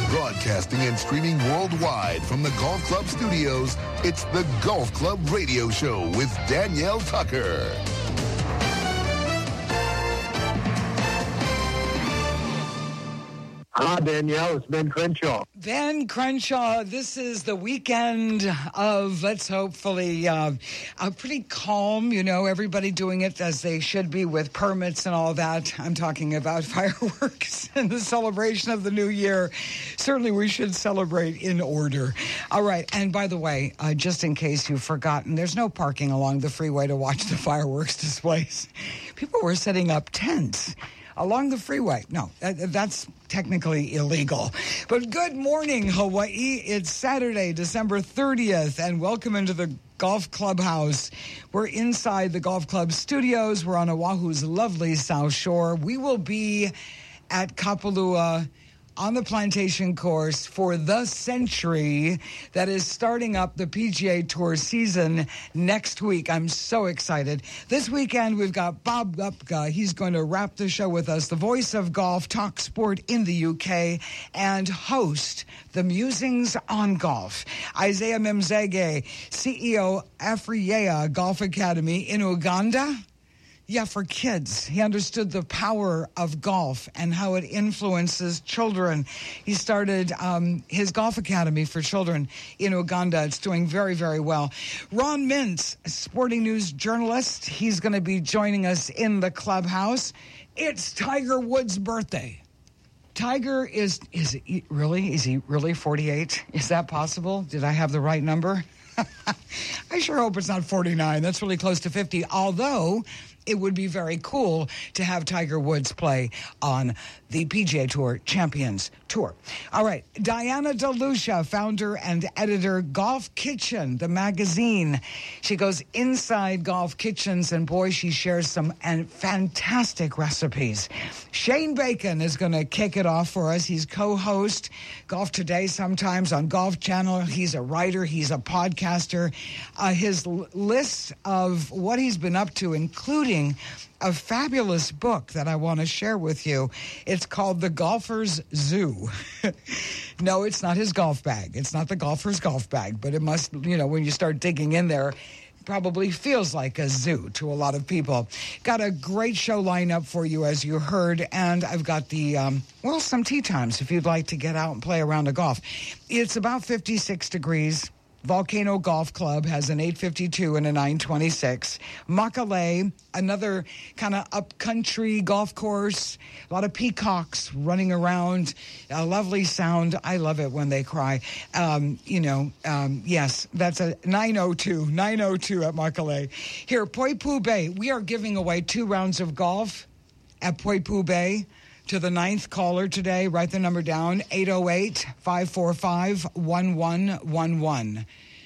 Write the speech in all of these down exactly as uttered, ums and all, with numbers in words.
Broadcasting and streaming worldwide from the Golf Club studios, it's the Golf Club Radio Show with Danielle Tucker. Hi, Danielle. It's Ben Crenshaw. Ben Crenshaw, this is the weekend of, let's hopefully, uh, uh, pretty calm, you know, everybody doing it as they should be with permits and all that. I'm talking about fireworks and the celebration of the new year. Certainly we should celebrate in order. All right. And by the way, uh, just in case you've forgotten, there's no parking along the freeway to watch the fireworks displays. People were setting up tents along the freeway. No, that's technically illegal. But good morning, Hawaii. It's Saturday, December thirtieth, and welcome into the Golf Clubhouse. We're inside the Golf Club studios. We're on Oahu's lovely South Shore. We will be at Kapalua on the plantation course for the century that is starting up the P G A Tour season next week. I'm so excited. This weekend, we've got Bob Gupka. He's going to wrap the show with us, the voice of golf, talk sport in the U K, and host the Musings on Golf. Isaiah Memzege, C E O, Afriyea Golf Academy in Uganda. Yeah, for kids. He understood the power of golf and how it influences children. He started um, his golf academy for children in Uganda. It's doing very, very well. Ron Mintz, sporting news journalist. He's going to be joining us in the clubhouse. It's Tiger Woods' birthday. Tiger is, is he really, is he really forty-eight? Is that possible? Did I have the right number? I sure hope it's not forty-nine. That's really close to fifty, although it would be very cool to have Tiger Woods play on the P G A Tour Champions Tour. All right, Diana DeLucia, founder and editor, Golf Kitchen, the magazine. She goes inside golf kitchens, and boy, she shares some and fantastic recipes. Shane Bacon is going to kick it off for us. He's co-host Golf Today sometimes on Golf Channel. He's a writer. He's a podcaster. Uh, his l- list of what he's been up to, including a fabulous book that I want to share with you. It's called The Golfer's Zoo. No, it's not his golf bag. It's not the golfer's golf bag, but it must, you know, when you start digging in there, probably feels like a zoo to a lot of people. Got a great show lineup for you, as you heard, and I've got the, um, well, some tee times if you'd like to get out and play around a golf. It's about fifty-six degrees. Volcano Golf Club has an eight fifty-two and a nine twenty-six. Makale, another kind of up-country golf course. A lot of peacocks running around. A lovely sound. I love it when they cry. Um, you know, um, yes, that's a nine oh two. nine oh two at Makale. Here, Poipu Bay, we are giving away two rounds of golf at Poipu Bay. To the ninth caller today, write the number down, eight oh eight, five four five, one one one one.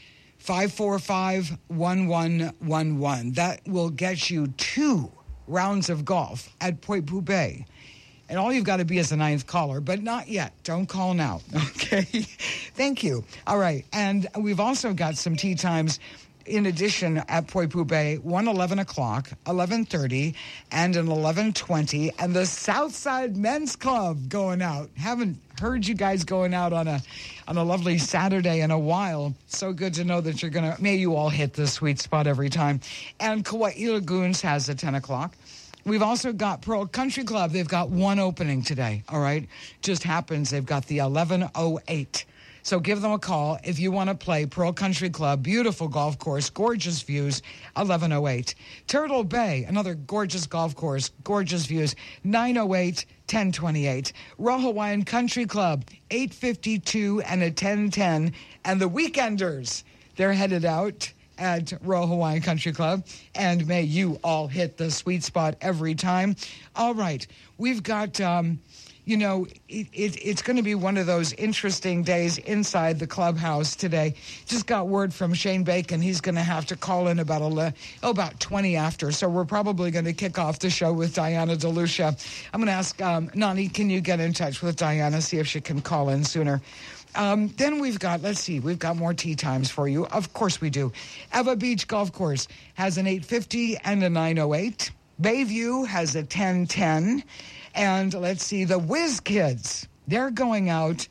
five four five, one one one one. That will get you two rounds of golf at Poipu Bay. And all you've got to be is the ninth caller, but not yet. Don't call now, okay? Thank you. All right, and we've also got some tee times in addition at Poipu Bay, one eleven o'clock, eleven thirty, and an eleven twenty, and the Southside Men's Club going out. Haven't heard you guys going out on a on a lovely Saturday in a while. So good to know that you're going to, may you all hit the sweet spot every time. And Kauai Lagoons has a ten o'clock. We've also got Pearl Country Club. They've got one opening today, all right? Just happens they've got the eleven oh eight. So give them a call if you want to play Pearl Country Club. Beautiful golf course, gorgeous views, eleven oh eight. Turtle Bay, another gorgeous golf course, gorgeous views, nine oh eight, ten twenty-eight. Royal Hawaiian Country Club, eight fifty-two and a ten ten. And the Weekenders, they're headed out at Royal Hawaiian Country Club. And may you all hit the sweet spot every time. All right, we've got... Um, You know, it, it, it's going to be one of those interesting days inside the clubhouse today. Just got word from Shane Bacon. He's going to have to call in about a, oh, about twenty after. So we're probably going to kick off the show with Diana DeLucia. I'm going to ask um, Nani, can you get in touch with Diana, see if she can call in sooner? Um, then we've got, let's see, we've got more tee times for you. Of course we do. Eva Beach Golf Course has an eight fifty and a nine oh eight. Bayview has a ten ten. And let's see, the Whiz Kids, they're going out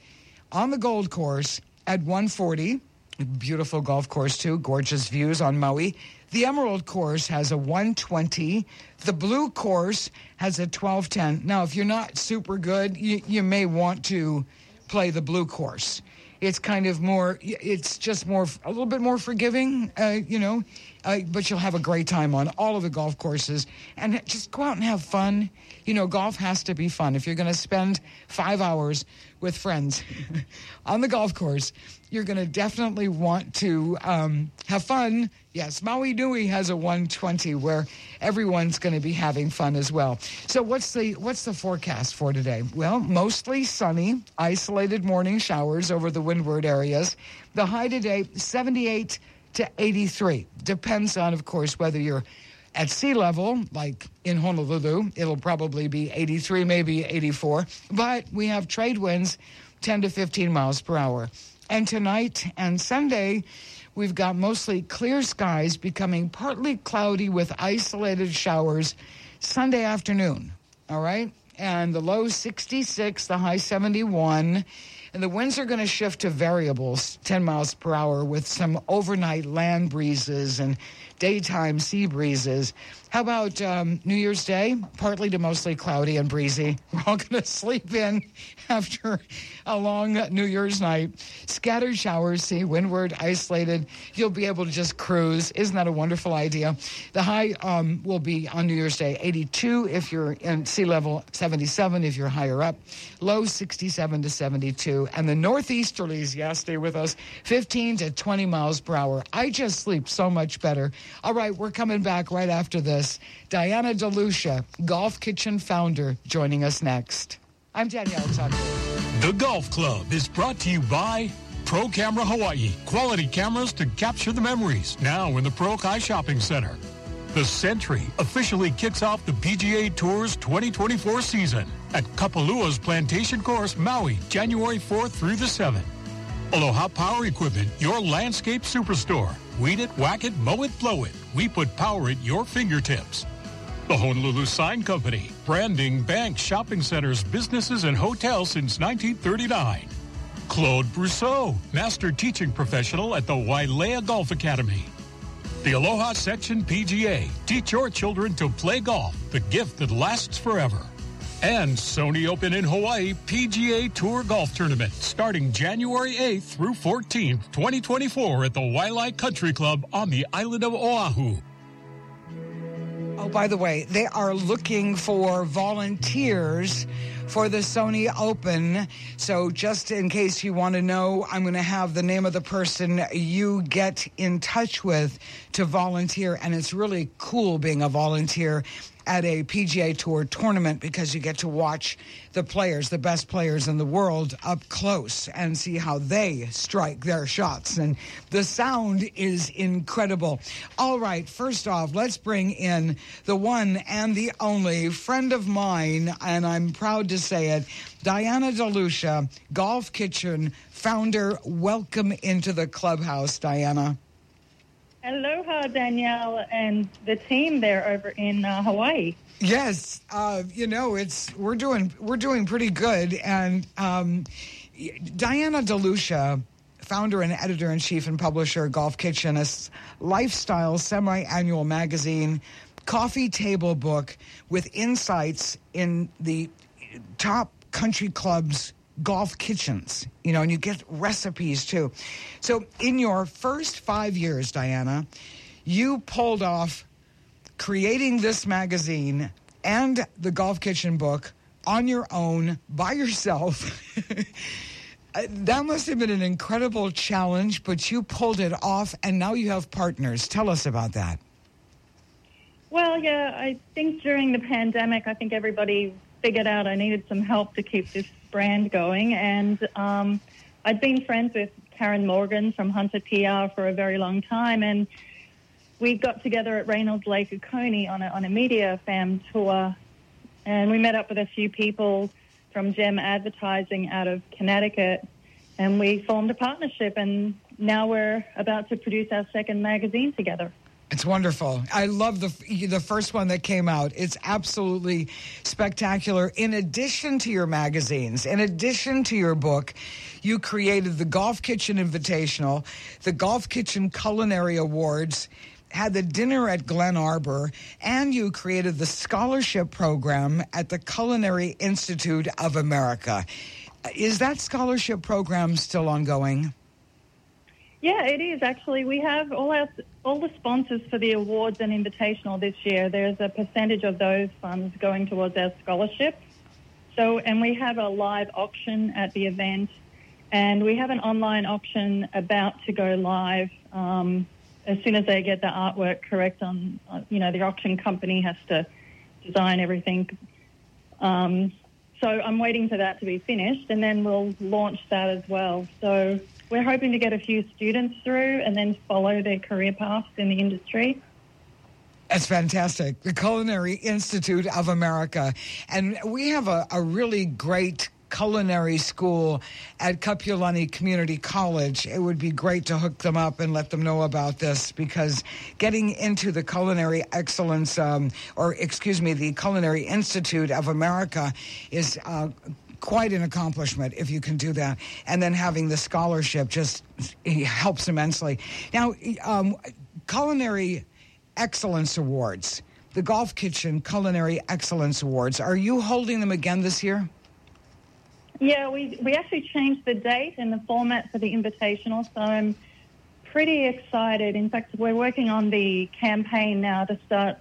On the Gold Course at one forty, beautiful golf course too, gorgeous views on Maui. The Emerald Course has a one twenty. The Blue Course has a twelve ten. Now, if you're not super good, you, you may want to play the Blue Course. It's kind of more, it's just more, a little bit more forgiving, uh, you know, uh, but you'll have a great time on all of the golf courses. And just go out and have fun. You know, golf has to be fun. If you're going to spend five hours with friends on the golf course, you're going to definitely want to um, have fun. Yes, Maui Nui has a one twenty where everyone's going to be having fun as well. So what's the what's the forecast for today? Well, mostly sunny, isolated morning showers over the windward areas. The high today, seventy-eight to eighty-three. Depends on, of course, whether you're at sea level, like in Honolulu. It'll probably be eighty-three, maybe eighty-four. But we have trade winds ten to fifteen miles per hour. And tonight and Sunday, we've got mostly clear skies becoming partly cloudy with isolated showers Sunday afternoon. All right? And the low sixty-six, the high seventy-one. And the winds are going to shift to variables, ten miles per hour, with some overnight land breezes and daytime sea breezes. How about um, New Year's Day? Partly to mostly cloudy and breezy. We're all going to sleep in after a long New Year's night. Scattered showers, see, windward, isolated. You'll be able to just cruise. Isn't that a wonderful idea? The high um, will be on New Year's Day, eighty-two if you're in sea level, seventy-seven if you're higher up. Low sixty-seven to seventy-two. And the northeasterlies, yes, stay with us, fifteen to twenty miles per hour. I just sleep so much better. All right, we're coming back right after this. Diana DeLucia, Golf Kitchen founder, joining us next. I'm Danielle Tucker. The Golf Club is brought to you by Pro Camera Hawaii. Quality cameras to capture the memories. Now in the Pro Kai Shopping Center. The Century officially kicks off the P G A Tour's twenty twenty-four season at Kapalua's Plantation Course, Maui, January fourth through the seventh. Aloha Power Equipment, your landscape superstore. Weed it, whack it, mow it, blow it. We put power at your fingertips. The Honolulu Sign Company, branding banks, shopping centers, businesses, and hotels since nineteen thirty-nine. Claude Brousseau, master teaching professional at the Wailea Golf Academy. The Aloha Section P G A, teach your children to play golf, the gift that lasts forever. And Sony Open in Hawaii P G A Tour Golf Tournament starting January eighth through fourteenth, twenty twenty-four at the Waialae Country Club on the island of Oahu. Oh, by the way, they are looking for volunteers for the Sony Open. So just in case you want to know, I'm going to have the name of the person you get in touch with to volunteer. And it's really cool being a volunteer at a P G A Tour tournament because you get to watch the players, the best players in the world, up close and see how they strike their shots. And the sound is incredible. All right, first off, let's bring in the one and the only friend of mine, and I'm proud to say it, Diana DeLucia, Golf Kitchen founder. Welcome into the clubhouse, Diana. Aloha, Danielle, and the team there over in uh, Hawaii. Yes, uh, you know it's we're doing we're doing pretty good, and um, Diana DeLucia, founder and editor in chief and publisher of Golf Kitchen, a lifestyle semi-annual magazine, coffee table book with insights in the top country clubs. Golf kitchens, you know, and you get recipes too. So in your first five years, Diana, you pulled off creating this magazine and the Golf Kitchen book on your own, by yourself. That must have been an incredible challenge, but you pulled it off, and now you have partners. Tell us about that. Well, yeah, I think during the pandemic, I think everybody figured out I needed some help to keep this brand going, and um, I'd been friends with Karen Morgan from Hunter P R for a very long time, and we got together at Reynolds Lake Oconee on a, on a media fam tour, and we met up with a few people from Gem Advertising out of Connecticut, and we formed a partnership, and now we're about to produce our second magazine together. It's wonderful. I love the the first one that came out. It's absolutely spectacular. In addition to your magazines, in addition to your book, You created the Golf Kitchen Invitational, the Golf Kitchen Culinary Awards, had the dinner at Glen Arbor, and you created the scholarship program at the Culinary Institute of America. Is that scholarship program still ongoing? Yeah, it is actually. We have all our all the sponsors for the awards and invitational this year. There's a percentage of those funds going towards our scholarship. So, and we have a live auction at the event, and we have an online auction about to go live. Um, as soon as they get the artwork correct on, uh, you know, the auction company has to design everything. Um, so I'm waiting for that to be finished, and then we'll launch that as well. So we're hoping to get a few students through and then follow their career paths in the industry. That's fantastic. The Culinary Institute of America. And we have a, a really great culinary school at Kapiolani Community College. It would be great to hook them up and let them know about this, because getting into the Culinary Excellence, um, or excuse me, the Culinary Institute of America is uh, quite an accomplishment if you can do that. And then having the scholarship just helps immensely. Now, um, Culinary Excellence Awards, the Golf Kitchen Culinary Excellence Awards, are you holding them again this year? Yeah, we we actually changed the date and the format for the invitational, so I'm pretty excited. In fact, we're working on the campaign now to start,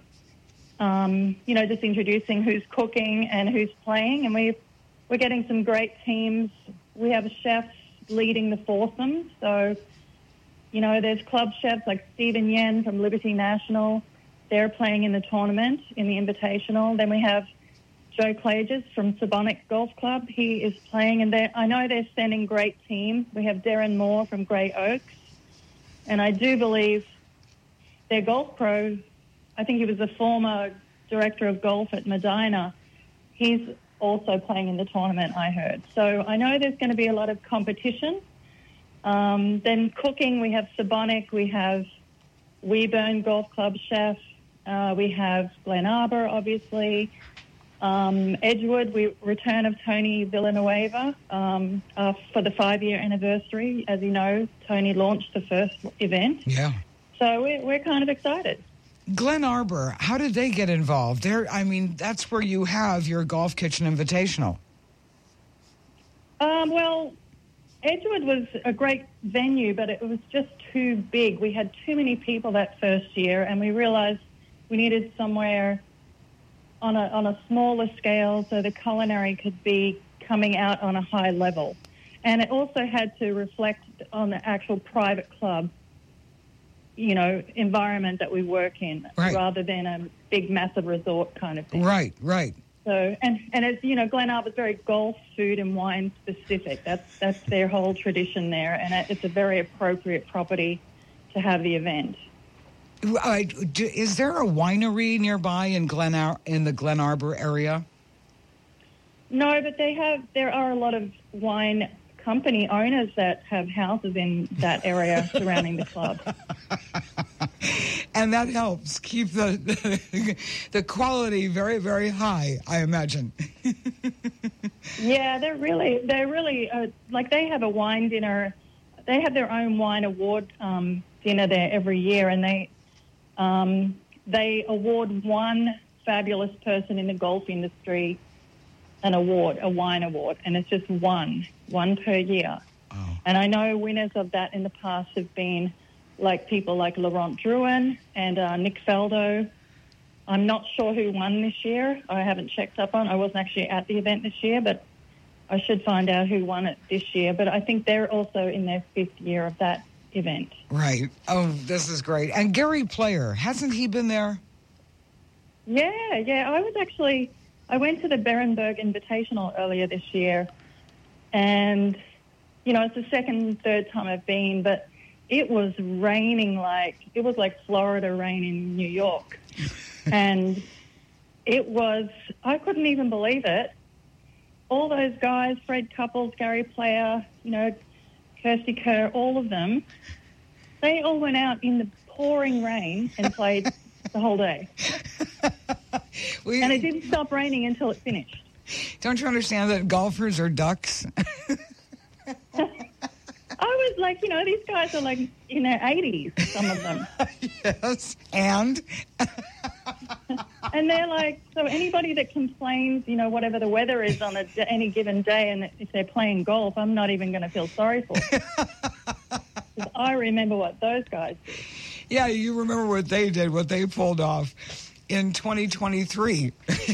um, you know, just introducing who's cooking and who's playing, and we we're getting some great teams. We have chefs leading the foursome, so you know, there's club chefs like Stephen Yen from Liberty National. They're playing in the tournament in the invitational. Then we have Joe Klages from Sabonic Golf Club. He is playing, and I know they're sending great teams. We have Darren Moore from Grey Oaks, and I do believe their golf pro, I think he was the former director of golf at Medina. He's also playing in the tournament, I heard. So I know there's going to be a lot of competition. Um, then cooking, we have Sabonic, we have Weeburn Golf Club chef, uh, we have Glen Arbor, obviously. Um, Edgewood, we return of Tony Villanueva um, uh, for the five-year anniversary. As you know, Tony launched the first event. Yeah. So we're, we're kind of excited. Glen Arbor, how did they get involved? There, I mean, that's where you have your Golf Kitchen Invitational. Um, well, Edgewood was a great venue, but it was just too big. We had too many people that first year, and we realized we needed somewhere on a on a smaller scale so the culinary could be coming out on a high level. And it also had to reflect on the actual private club, you know, environment that we work in, right, rather than a big, massive resort kind of thing. Right, right. So, and, and as you know, Glen Arbor is very golf, food, and wine specific. That's that's their whole tradition there, and it's a very appropriate property to have the event. Uh, do, is there a winery nearby in Glen Ar- in the Glen Arbor area? No, but they have. There are a lot of wine company owners that have houses in that area surrounding the club. And that helps keep the, the the quality very, very high, I imagine. Yeah, they're really, they're really, uh, like they have a wine dinner. They have their own wine award um, dinner there every year, and they um, they award one fabulous person in the golf industry an award, a wine award, and it's just one, one per year. Oh. And I know winners of that in the past have been like people like Laurent Drouin and uh, Nick Faldo. I'm not sure who won this year. I haven't checked up on. I wasn't actually at the event this year, but I should find out who won it this year. But I think they're also in their fifth year of that event. Right. Oh, this is great. And Gary Player, hasn't he been there? Yeah, yeah. I was actually, I went to the Berenberg Invitational earlier this year, and, you know, it's the second, third time I've been, but it was raining like, it was like Florida rain in New York. And it was, I couldn't even believe it. All those guys, Fred Couples, Gary Player, you know, Kirsty Kerr, all of them, they all went out in the pouring rain and played the whole day. we, and it didn't stop raining until it finished. Don't you understand that golfers are ducks? was like, you know, these guys are like in their eighties, some of them. Yes, and? And they're like, so anybody that complains, you know, whatever the weather is on a, any given day, and if they're playing golf, I'm not even going to feel sorry for them. 'Cause I remember what those guys did. Yeah, you remember what they did, what they pulled off in twenty twenty-three.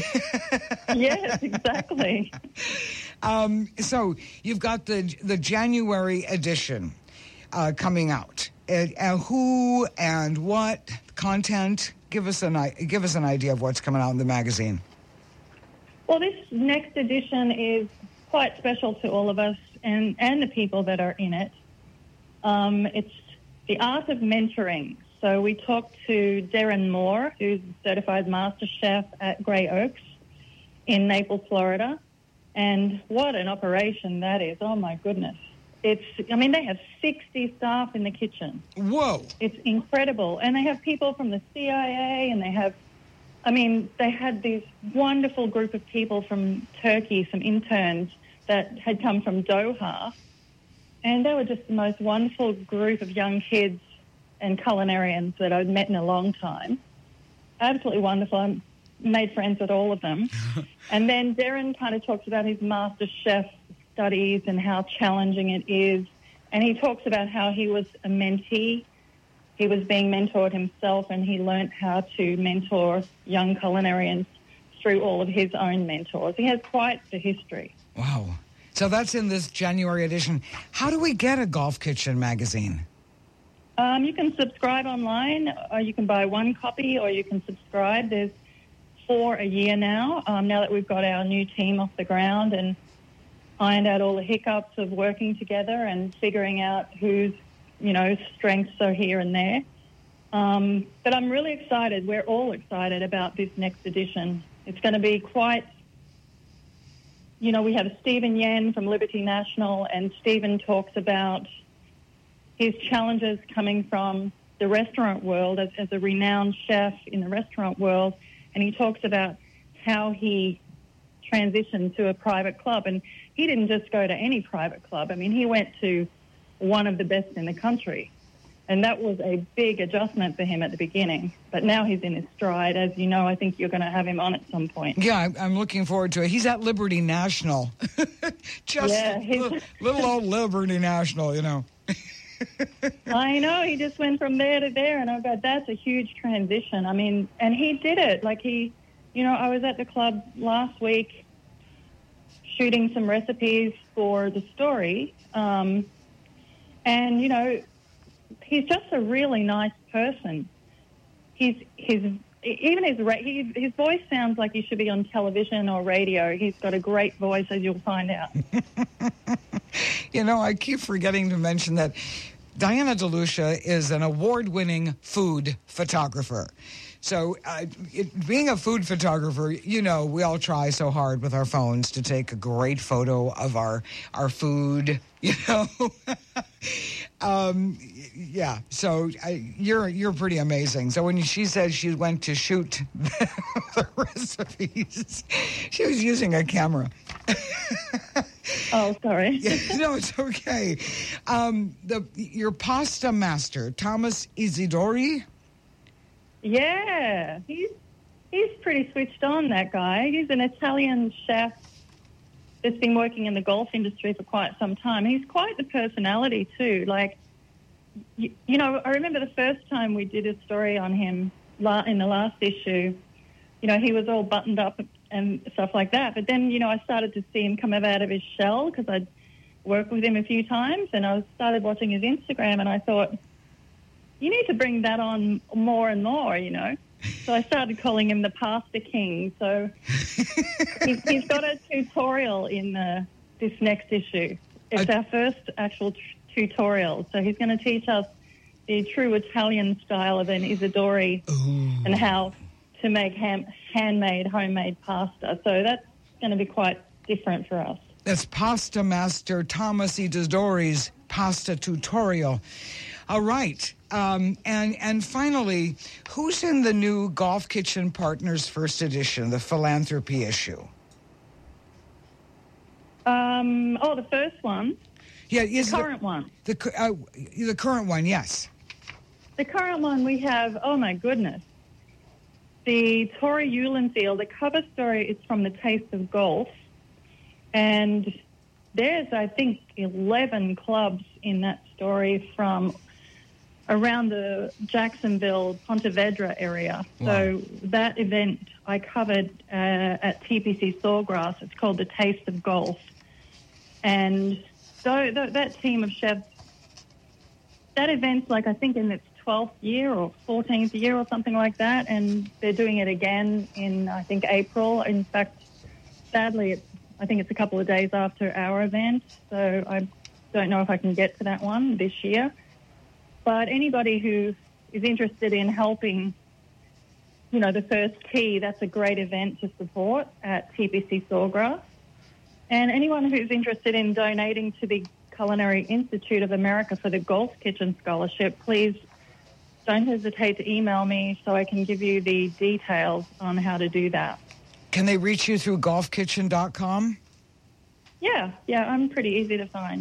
Yes, exactly. Um, so you've got the the January edition uh, coming out. Uh, uh, who and what content? Give us an i- give us an idea of what's coming out in the magazine. Well, this next edition is quite special to all of us and, and the people that are in it. Um, it's the art of mentoring. So we talked to Darren Moore, who's a certified master chef at Grey Oaks in Naples, Florida. And what an operation that is. Oh, my goodness. It's, I mean, they have sixty staff in the kitchen. Whoa. It's incredible. And they have people from the C I A, and they have, I mean, they had this wonderful group of people from Turkey, some interns that had come from Doha. And they were just the most wonderful group of young kids and culinarians that I'd met in a long time. Absolutely wonderful. I made friends with all of them. And then Darren kind of talks about his master chef studies and how challenging it is. And he talks about how he was a mentee. He was being mentored himself, and he learnt how to mentor young culinarians through all of his own mentors. He has quite the history. Wow. So that's in this January edition. How do we get a Golf Kitchen magazine? Um, you can subscribe online, or you can buy one copy, or you can subscribe. There's four a year now, um, now that we've got our new team off the ground and ironed out all the hiccups of working together and figuring out whose, you know, strengths are here and there. Um, but I'm really excited. We're all excited about this next edition. It's going to be quite, you know, we have Stephen Yen from Liberty National, and Stephen talks about his challenges coming from the restaurant world as, as a renowned chef in the restaurant world. And he talks about how he transitioned to a private club. And he didn't just go to any private club. I mean, he went to one of the best in the country. And that was a big adjustment for him at the beginning. But now he's in his stride. As you know, I think you're going to have him on at some point. Yeah, I'm- I'm looking forward to it. He's at Liberty National. Just Yeah, he's- little, little old Liberty National, you know. I know, he just went from there to there, and I go, that's a huge transition. I mean, and he did it. Like he, you know, I was at the club last week shooting some recipes for the story, um, and, you know, he's just a really nice person. He's, his, even his, ra- his, his voice sounds like he should be on television or radio. He's got a great voice, as you'll find out. You know, I keep forgetting to mention that Diana DeLucia is an award-winning food photographer. So uh, it, being a food photographer, you know, we all try so hard with our phones to take a great photo of our, our food, you know. um, yeah, so I, you're you're pretty amazing. So when she said she went to shoot the, the recipes, she was using a camera. Oh, sorry. Yeah, no, it's okay. Um, the your pasta master, Thomas Isidori. Yeah, he's he's pretty switched on, that guy. He's an Italian chef that's been working in the golf industry for quite some time. He's quite the personality too. Like, you, you know, I remember the first time we did a story on him la- in the last issue. You know, he was all buttoned up and stuff like that. But then, you know, I started to see him come out of his shell because I'd worked with him a few times, and I started watching his Instagram, and I thought, you need to bring that on more and more, you know. So I started calling him the Pasta King. So he's, he's got a tutorial in the, this next issue. It's I, our first actual t- tutorial. So he's going to teach us the true Italian style of an Isidori Ooh. and how to make ham, handmade, homemade pasta. So that's going to be quite different for us. That's Pasta Master Thomas Isidori's Pasta Tutorial. All right. Um, and and finally, who's in the new Golf Kitchen Partners First Edition, the philanthropy issue? Um, oh, the first one? Yeah, is the current the, one. The uh, the current one, yes. The current one we have. Oh my goodness, the Tori Eulenfield. The cover story is from The Taste of Golf, and there's I think eleven clubs in that story from around the Jacksonville, Ponte Vedra area. Wow. So that event I covered uh, at T P C Sawgrass. It's called The Taste of Golf. And so th- that team of chefs, that event's like I think in its twelfth year or fourteenth year or something like that. And they're doing it again in, I think, April. In fact, sadly, it's, I think it's a couple of days after our event. So I don't know if I can get to that one this year. But anybody who is interested in helping, you know, the first tee, that's a great event to support at T P C Sawgrass. And anyone who's interested in donating to the Culinary Institute of America for the Golf Kitchen Scholarship, please don't hesitate to email me so I can give you the details on how to do that. Can they reach you through golf kitchen dot com? Yeah, yeah, I'm pretty easy to find.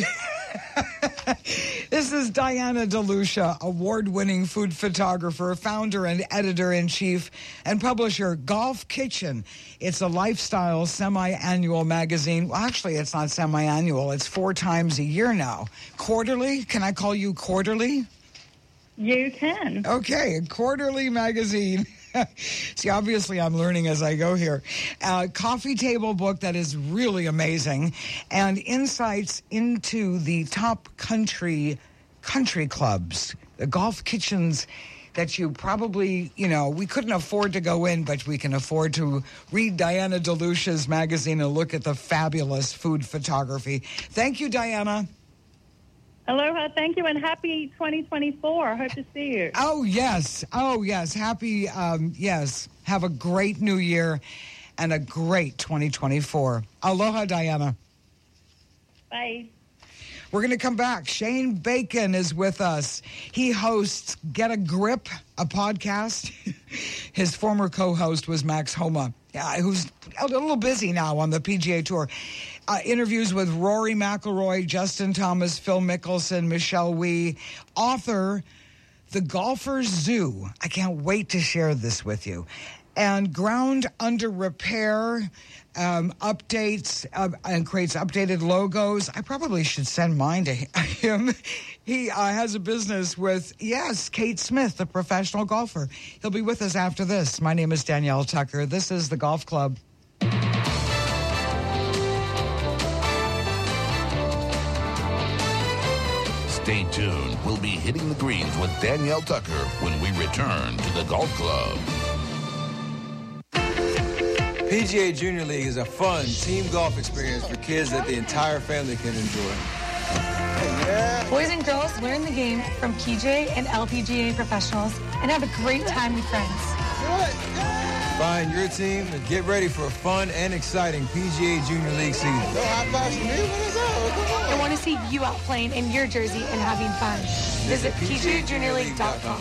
This is Diana DeLucia, award-winning food photographer, founder and editor-in-chief, and publisher, Golf Kitchen. It's a lifestyle semi-annual magazine. Well, actually, it's not semi-annual. It's four times a year now. Quarterly? Can I call you quarterly? You can. Okay, a quarterly magazine. See, obviously I'm learning as I go here. Uh, coffee table book that is really amazing, and insights into the top country country clubs, the golf kitchens that you probably, you know, we couldn't afford to go in, but we can afford to read Diana DeLucia's magazine and look at the fabulous food photography. Thank you, Diana. Aloha, thank you, and happy twenty twenty-four. I hope to see you. Oh, yes. Oh, yes. Happy, um, yes. Have a great new year and a great twenty twenty-four. Aloha, Diana. Bye. We're going to come back. Shane Bacon is with us. He hosts Get a Grip, a podcast. His former co-host was Max Homa, uh, who's a little busy now on the P G A Tour. Uh, interviews with Rory McIlroy, Justin Thomas, Phil Mickelson, Michelle Wee, author, The Golfer's Zoo. I can't wait to share this with you. And Ground Under Repair um, updates uh, and creates updated logos. I probably should send mine to him. He uh, has a business with, yes, Kate Smith, the professional golfer. He'll be with us after this. My name is Danielle Tucker. This is The Golf Club. Stay tuned. We'll be hitting the greens with Danielle Tucker when we return to the Golf Club. P G A Junior League is a fun team golf experience for kids that the entire family can enjoy. Yeah. Boys and girls learn the game from P G A and L P G A professionals and have a great time with friends. Find your team and get ready for a fun and exciting P G A Junior League season. I want to see you out playing in your jersey and having fun. Visit P G A Junior League dot com.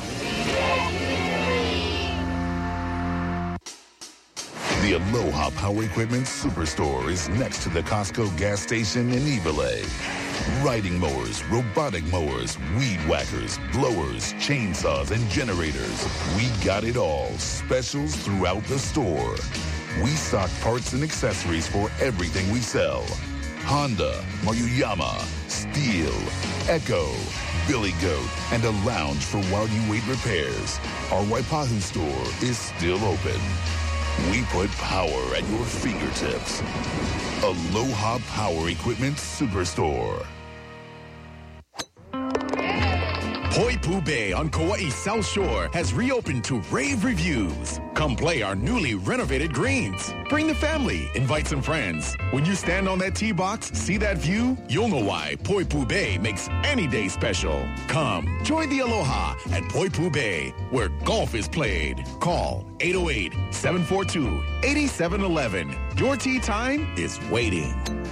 The Aloha Power Equipment Superstore is next to the Costco gas station in Evelay. Riding mowers, robotic mowers, weed whackers, blowers, chainsaws, and generators. We got it all. Specials throughout the store. We stock parts and accessories for everything we sell. Honda, Maruyama, Steel, Echo, Billy Goat, and a lounge for while you wait repairs. Our Waipahu store is still open. We put power at your fingertips. Aloha Power Equipment Superstore. Poipu Bay on Kauai's South Shore has reopened to rave reviews. Come play our newly renovated greens. Bring the family, invite some friends. When you stand on that tee box, see that view, you'll know why Poipu Bay makes any day special. Come, join the Aloha at Poipu Bay, where golf is played. Call eight oh eight, seven four two, eight seven one one. Your tee time is waiting.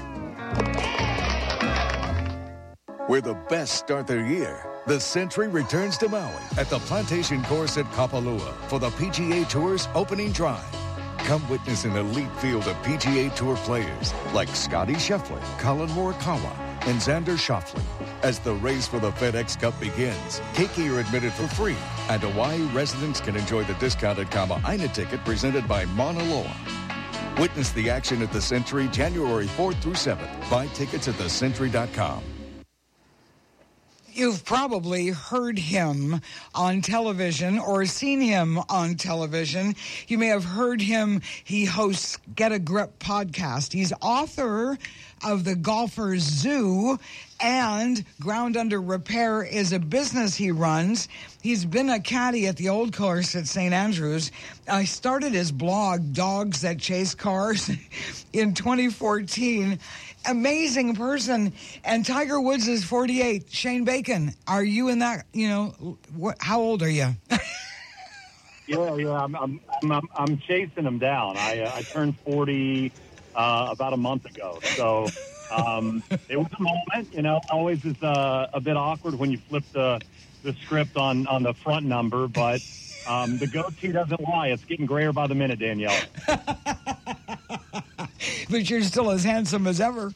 Where the best start their year. The Century returns to Maui at the Plantation Course at Kapalua for the P G A Tour's opening drive. Come witness an elite field of P G A Tour players like Scottie Scheffler, Colin Morikawa, and Xander Schauffele. As the race for the FedEx Cup begins, Keiki are admitted for free, and Hawaii residents can enjoy the discounted Kama'aina ticket presented by Mauna Loa. Witness the action at the Century January fourth through seventh. Buy tickets at the century dot com. You've probably heard him on television or seen him on television. You may have heard him. He hosts Get a Grip podcast. He's author of The Golfer's Zoo, and Ground Under Repair is a business he runs. He's been a caddy at the Old Course at Saint Andrews. I started his blog, Dogs That Chase Cars, in twenty fourteen. Amazing person. And Tiger Woods is forty-eight. Shane Bacon, are you in that, you know, what? How old are you? yeah, yeah, I'm, I'm, I'm, I'm chasing him down. I, uh, I turned forty uh, about a month ago. So um, it was a moment, you know, always is uh, a bit awkward when you flip the, the script on, on the front number, but um, the goatee doesn't lie. It's getting grayer by the minute, Danielle. But you're still as handsome as ever.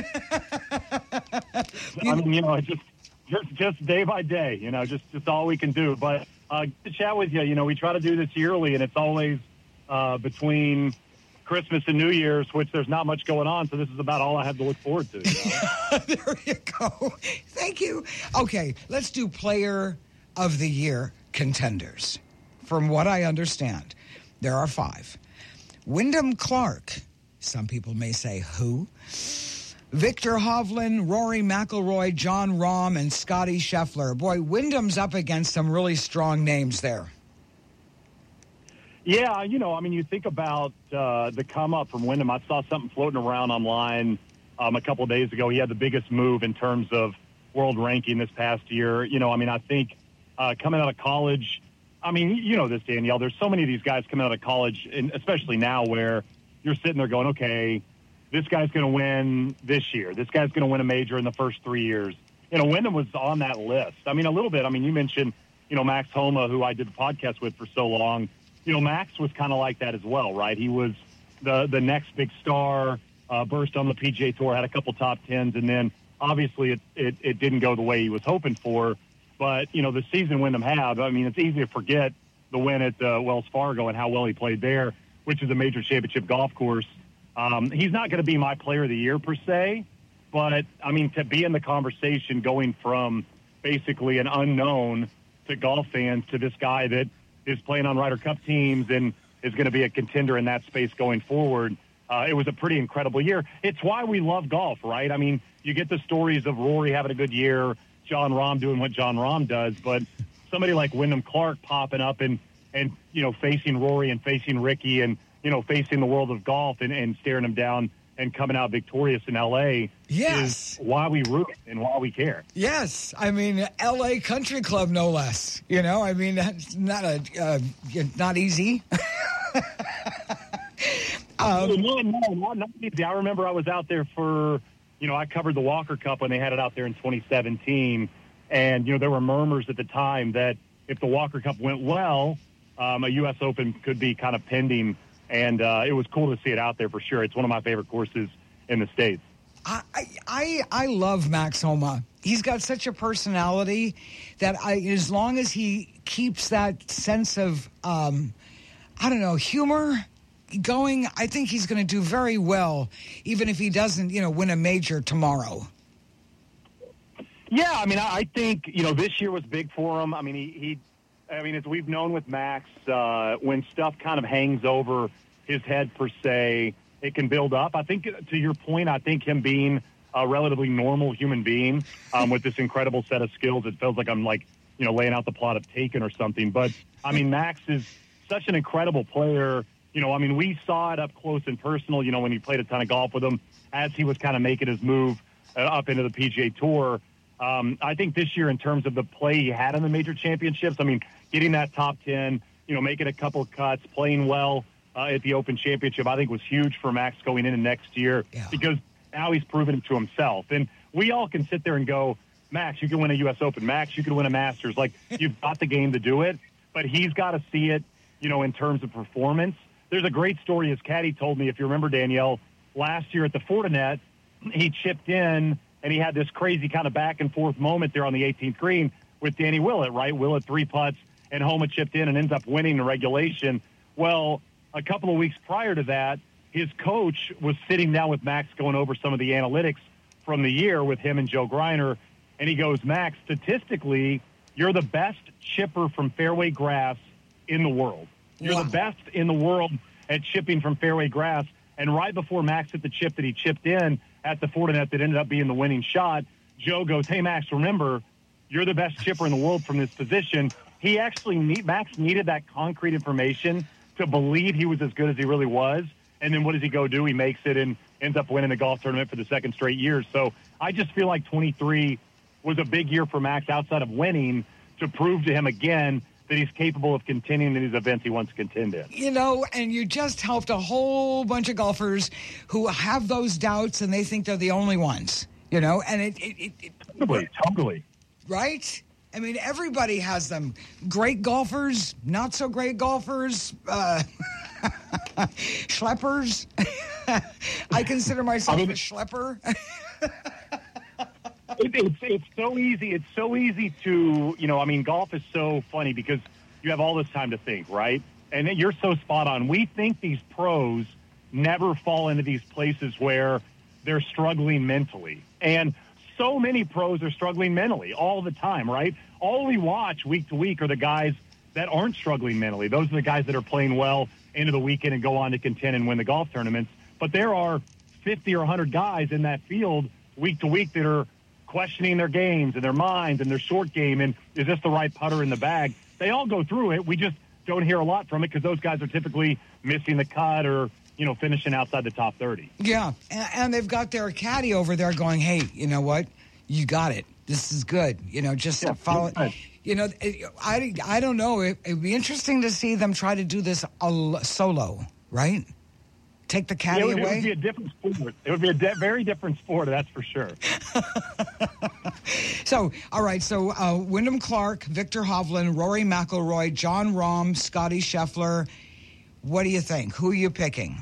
I mean, you know, it's just, just just day by day, you know, just, just all we can do. But uh, good to chat with you. You know, we try to do this yearly, and it's always uh, between Christmas and New Year's, which there's not much going on. So this is about all I have to look forward to. You know? There you go. Thank you. Okay, let's do Player of the Year contenders. From what I understand, there are five. Wyndham Clark. Some people may say who? Victor Hovland, Rory McIlroy, John Rahm, and Scotty Scheffler. Boy, Wyndham's up against some really strong names there. Yeah, you know, I mean, you think about uh, the come up from Wyndham. I saw something floating around online um, a couple of days ago. He had the biggest move in terms of world ranking this past year. You know, I mean, I think uh, coming out of college, I mean, you know this, Danielle, there's so many of these guys coming out of college, and especially now where you're sitting there going, okay, this guy's going to win this year. This guy's going to win a major in the first three years. You know, Wyndham was on that list. I mean, a little bit. I mean, you mentioned, you know, Max Homa, who I did the podcast with for so long. You know, Max was kind of like that as well, right? He was the the next big star, uh, burst on the P G A Tour, had a couple top tens, and then obviously it, it, it didn't go the way he was hoping for. But, you know, the season Wyndham had, I mean, it's easy to forget the win at uh, Wells Fargo and how well he played there, which is a major championship golf course. Um, he's not going to be my player of the year per se, but, I mean, to be in the conversation going from basically an unknown to golf fans to this guy that is playing on Ryder Cup teams and is going to be a contender in that space going forward, uh, it was a pretty incredible year. It's why we love golf, right? I mean, you get the stories of Rory having a good year, John Rahm doing what John Rahm does, but somebody like Wyndham Clark popping up and, and you know, facing Rory and facing Ricky and, you know, facing the world of golf and, and staring him down and coming out victorious in L A yes. is why we root and why we care. Yes. I mean, L A Country Club, no less. You know, I mean, that's not a uh, not easy. um, no, no, not, not easy. I remember I was out there for, you know, I covered the Walker Cup when they had it out there in twenty seventeen. And, you know, there were murmurs at the time that if the Walker Cup went well, um, a U S Open could be kind of pending. And uh, it was cool to see it out there for sure. It's one of my favorite courses in the States. I I, I love Max Homa. He's got such a personality that I, as long as he keeps that sense of, um, I don't know, humor going, I think he's going to do very well, even if he doesn't, you know, win a major tomorrow. Yeah, I mean, I think, you know, this year was big for him. I mean, he, he I mean, as we've known with Max, uh, when stuff kind of hangs over his head per se, it can build up. I think, to your point, I think him being a relatively normal human being um, with this incredible set of skills, it feels like I'm like, you know, laying out the plot of Taken or something. But, I mean, Max is such an incredible player. You know, I mean, we saw it up close and personal, you know, when he played a ton of golf with him as he was kind of making his move uh, up into the P G A Tour. Um, I think this year, in terms of the play he had in the major championships, I mean, getting that top ten, you know, making a couple of cuts, playing well uh, at the Open Championship, I think was huge for Max going into next year yeah. because now he's proven it to himself. And we all can sit there and go, Max, you can win a U S Open. Max, you can win a Masters. Like, you've got the game to do it, but he's got to see it, you know, in terms of performance. There's a great story his caddy told me, if you remember, Danielle, last year at the Fortinet, he chipped in and he had this crazy kind of back and forth moment there on the eighteenth green with Danny Willett, right? Willett three putts, and Homa chipped in and ends up winning the regulation. Well, a couple of weeks prior to that, his coach was sitting down with Max going over some of the analytics from the year with him and Joe Greiner, and he goes, Max, statistically, you're the best chipper from fairway grass in the world. You're wow. the best in the world at chipping from fairway grass. And right before Max hit the chip that he chipped in at the Fortinet that ended up being the winning shot, Joe goes, hey, Max, remember, you're the best chipper in the world from this position. He actually need, Max needed that concrete information to believe he was as good as he really was. And then what does he go do? He makes it and ends up winning the golf tournament for the second straight year. So I just feel like twenty-three was a big year for Max outside of winning to prove to him again that he's capable of contending in these events he wants to contend in. You know, and you just helped a whole bunch of golfers who have those doubts and they think they're the only ones, you know, and it... it, it, it totally, totally. Right? I mean, everybody has them. Great golfers, not so great golfers, uh, schleppers. I consider myself I mean, a schlepper. it, it's it's so easy. It's so easy to, you know, I mean, golf is so funny because you have all this time to think, right? And you're so spot on. We think these pros never fall into these places where they're struggling mentally. And so many pros are struggling mentally all the time, right? All we watch week to week are the guys that aren't struggling mentally. Those are the guys that are playing well into the weekend and go on to contend and win the golf tournaments. But there are fifty or one hundred guys in that field week to week that are questioning their games and their minds and their short game and is this the right putter in the bag? They all go through it. We just don't hear a lot from it because those guys are typically missing the cut or, you know, finishing outside the top thirty. Yeah, and, and they've got their caddy over there going, hey, you know what? You got it. This is good. You know, just yeah, follow it. You know, I, I don't know. It would be interesting to see them try to do this solo, right? Take the caddy yeah, it would, away? It would be a different sport. It would be a de- very different sport, that's for sure. So, all right. So, uh, Wyndham Clark, Victor Hovland, Rory McIlroy, Jon Rahm, Scotty Scheffler. What do you think? Who are you picking?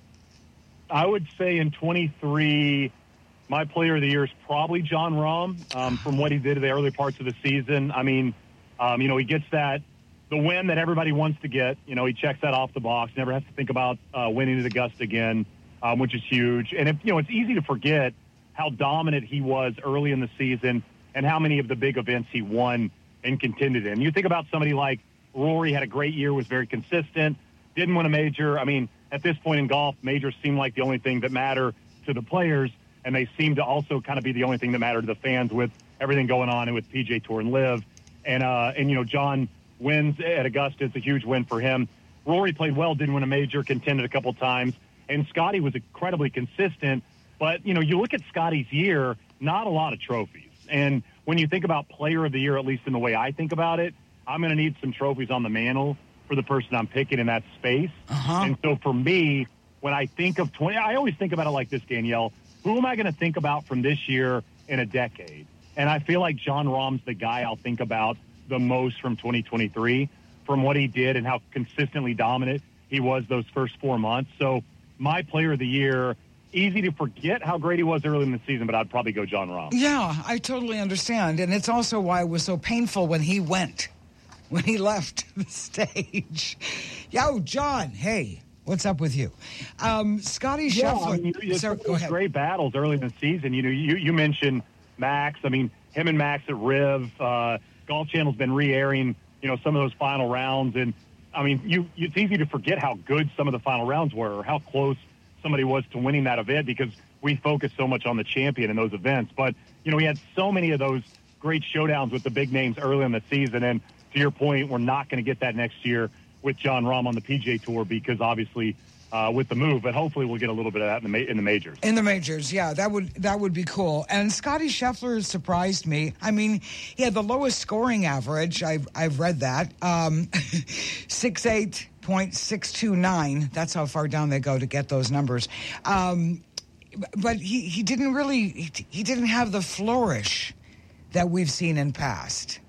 I would say in twenty-three, my player of the year is probably Jon Rahm um, from what he did in the early parts of the season. I mean, um, you know, he gets that, the win that everybody wants to get. You know, he checks that off the box, never has to think about uh, winning at Augusta again, um, which is huge. And, if you know, it's easy to forget how dominant he was early in the season and how many of the big events he won and contended in. You think about somebody like Rory, had a great year, was very consistent, didn't win a major. I mean, at this point in golf, majors seem like the only thing that matter to the players, and they seem to also kind of be the only thing that matter to the fans with everything going on and with P G A Tour and Live. And, uh, and you know, John wins at Augusta. It's a huge win for him. Rory played well, didn't win a major, contended a couple times. And Scotty was incredibly consistent. But, you know, you look at Scotty's year, not a lot of trophies. And when you think about player of the year, at least in the way I think about it, I'm going to need some trophies on the mantle for the person I'm picking in that space. Uh-huh. And so for me, when I think of twenty, I always think about it like this, Danielle. Who am I going to think about from this year in a decade? And I feel like Jon Rahm's the guy I'll think about the most from twenty twenty-three, from what he did and how consistently dominant he was those first four months. So my player of the year, easy to forget how great he was early in the season, but I'd probably go Jon Rahm. Yeah, I totally understand. And it's also why it was so painful when he went, when he left the stage. Yo, John, hey. What's up with you? Um, Scotty yeah, Scheffler. I mean, it's Sorry, go ahead. Great battles early in the season. You know, you, you mentioned Max. I mean, him and Max at Riv. Uh, Golf Channel's been re-airing, you know, some of those final rounds. And, I mean, you, it's easy to forget how good some of the final rounds were or how close somebody was to winning that event because we focus so much on the champion in those events. But, you know, we had so many of those great showdowns with the big names early in the season. And to your point, we're not going to get that next year with Jon Rahm on the P G A Tour because obviously uh, with the move, but hopefully we'll get a little bit of that in the, ma- in the majors. In the majors, yeah, that would that would be cool. And Scotty Scheffler surprised me. I mean, he had the lowest scoring average. I've I've read that, um, six eight point six two nine. That's how far down they go to get those numbers. Um, but he, he didn't really he, he didn't have the flourish that we've seen in past.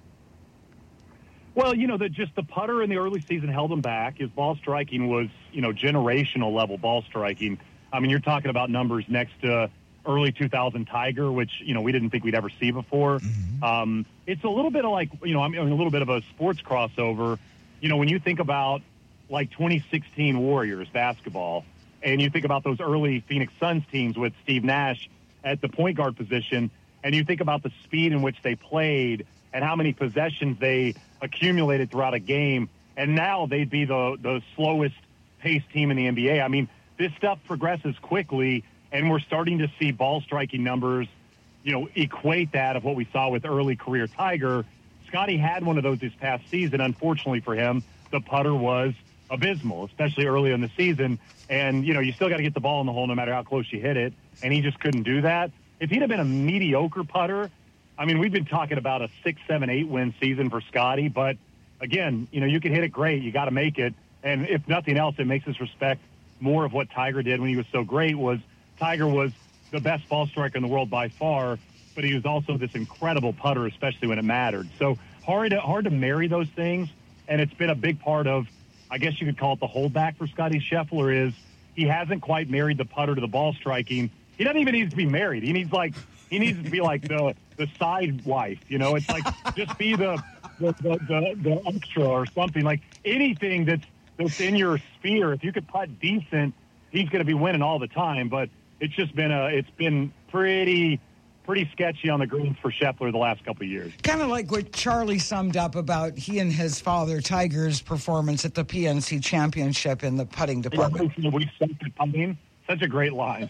Well, you know, the, just the putter in the early season held him back. His ball striking was, you know, generational level ball striking. I mean, you're talking about numbers next to early two thousand Tiger, which, you know, we didn't think we'd ever see before. Mm-hmm. Um, it's a little bit of like, you know, I mean, a little bit of a sports crossover. You know, when you think about like twenty sixteen Warriors basketball, and you think about those early Phoenix Suns teams with Steve Nash at the point guard position, and you think about the speed in which they played and how many possessions they accumulated throughout a game, and now they'd be the, the slowest paced team in the N B A. I mean, this stuff progresses quickly, and we're starting to see ball striking numbers, you know, equate that of what we saw with early career Tiger. Scotty had one of those this past season. Unfortunately for him, the putter was abysmal, especially early in the season. And, you know, you still got to get the ball in the hole no matter how close you hit it, and he just couldn't do that. If he'd have been a mediocre putter, I mean, we've been talking about a six, seven, eight win season for Scotty, but again, you know, you can hit it great. You got to make it. And if nothing else, it makes us respect more of what Tiger did when he was so great. Was Tiger was the best ball striker in the world by far, but he was also this incredible putter, especially when it mattered. So hard to, hard to marry those things. And it's been a big part of, I guess you could call it the holdback for Scotty Scheffler, is he hasn't quite married the putter to the ball striking. He doesn't even need to be married. He needs like, he needs to be like the, the side wife, you know, it's like, just be the, the, the, the, the extra or something, like anything that's, that's in your sphere. If you could putt decent, he's going to be winning all the time. But it's just been a, it's been pretty, pretty sketchy on the greens for Scheffler the last couple of years. Kind of like what Charlie summed up about he and his father, Tiger's performance at the P N C Championship in the putting department. We suck at putting. Such a great line.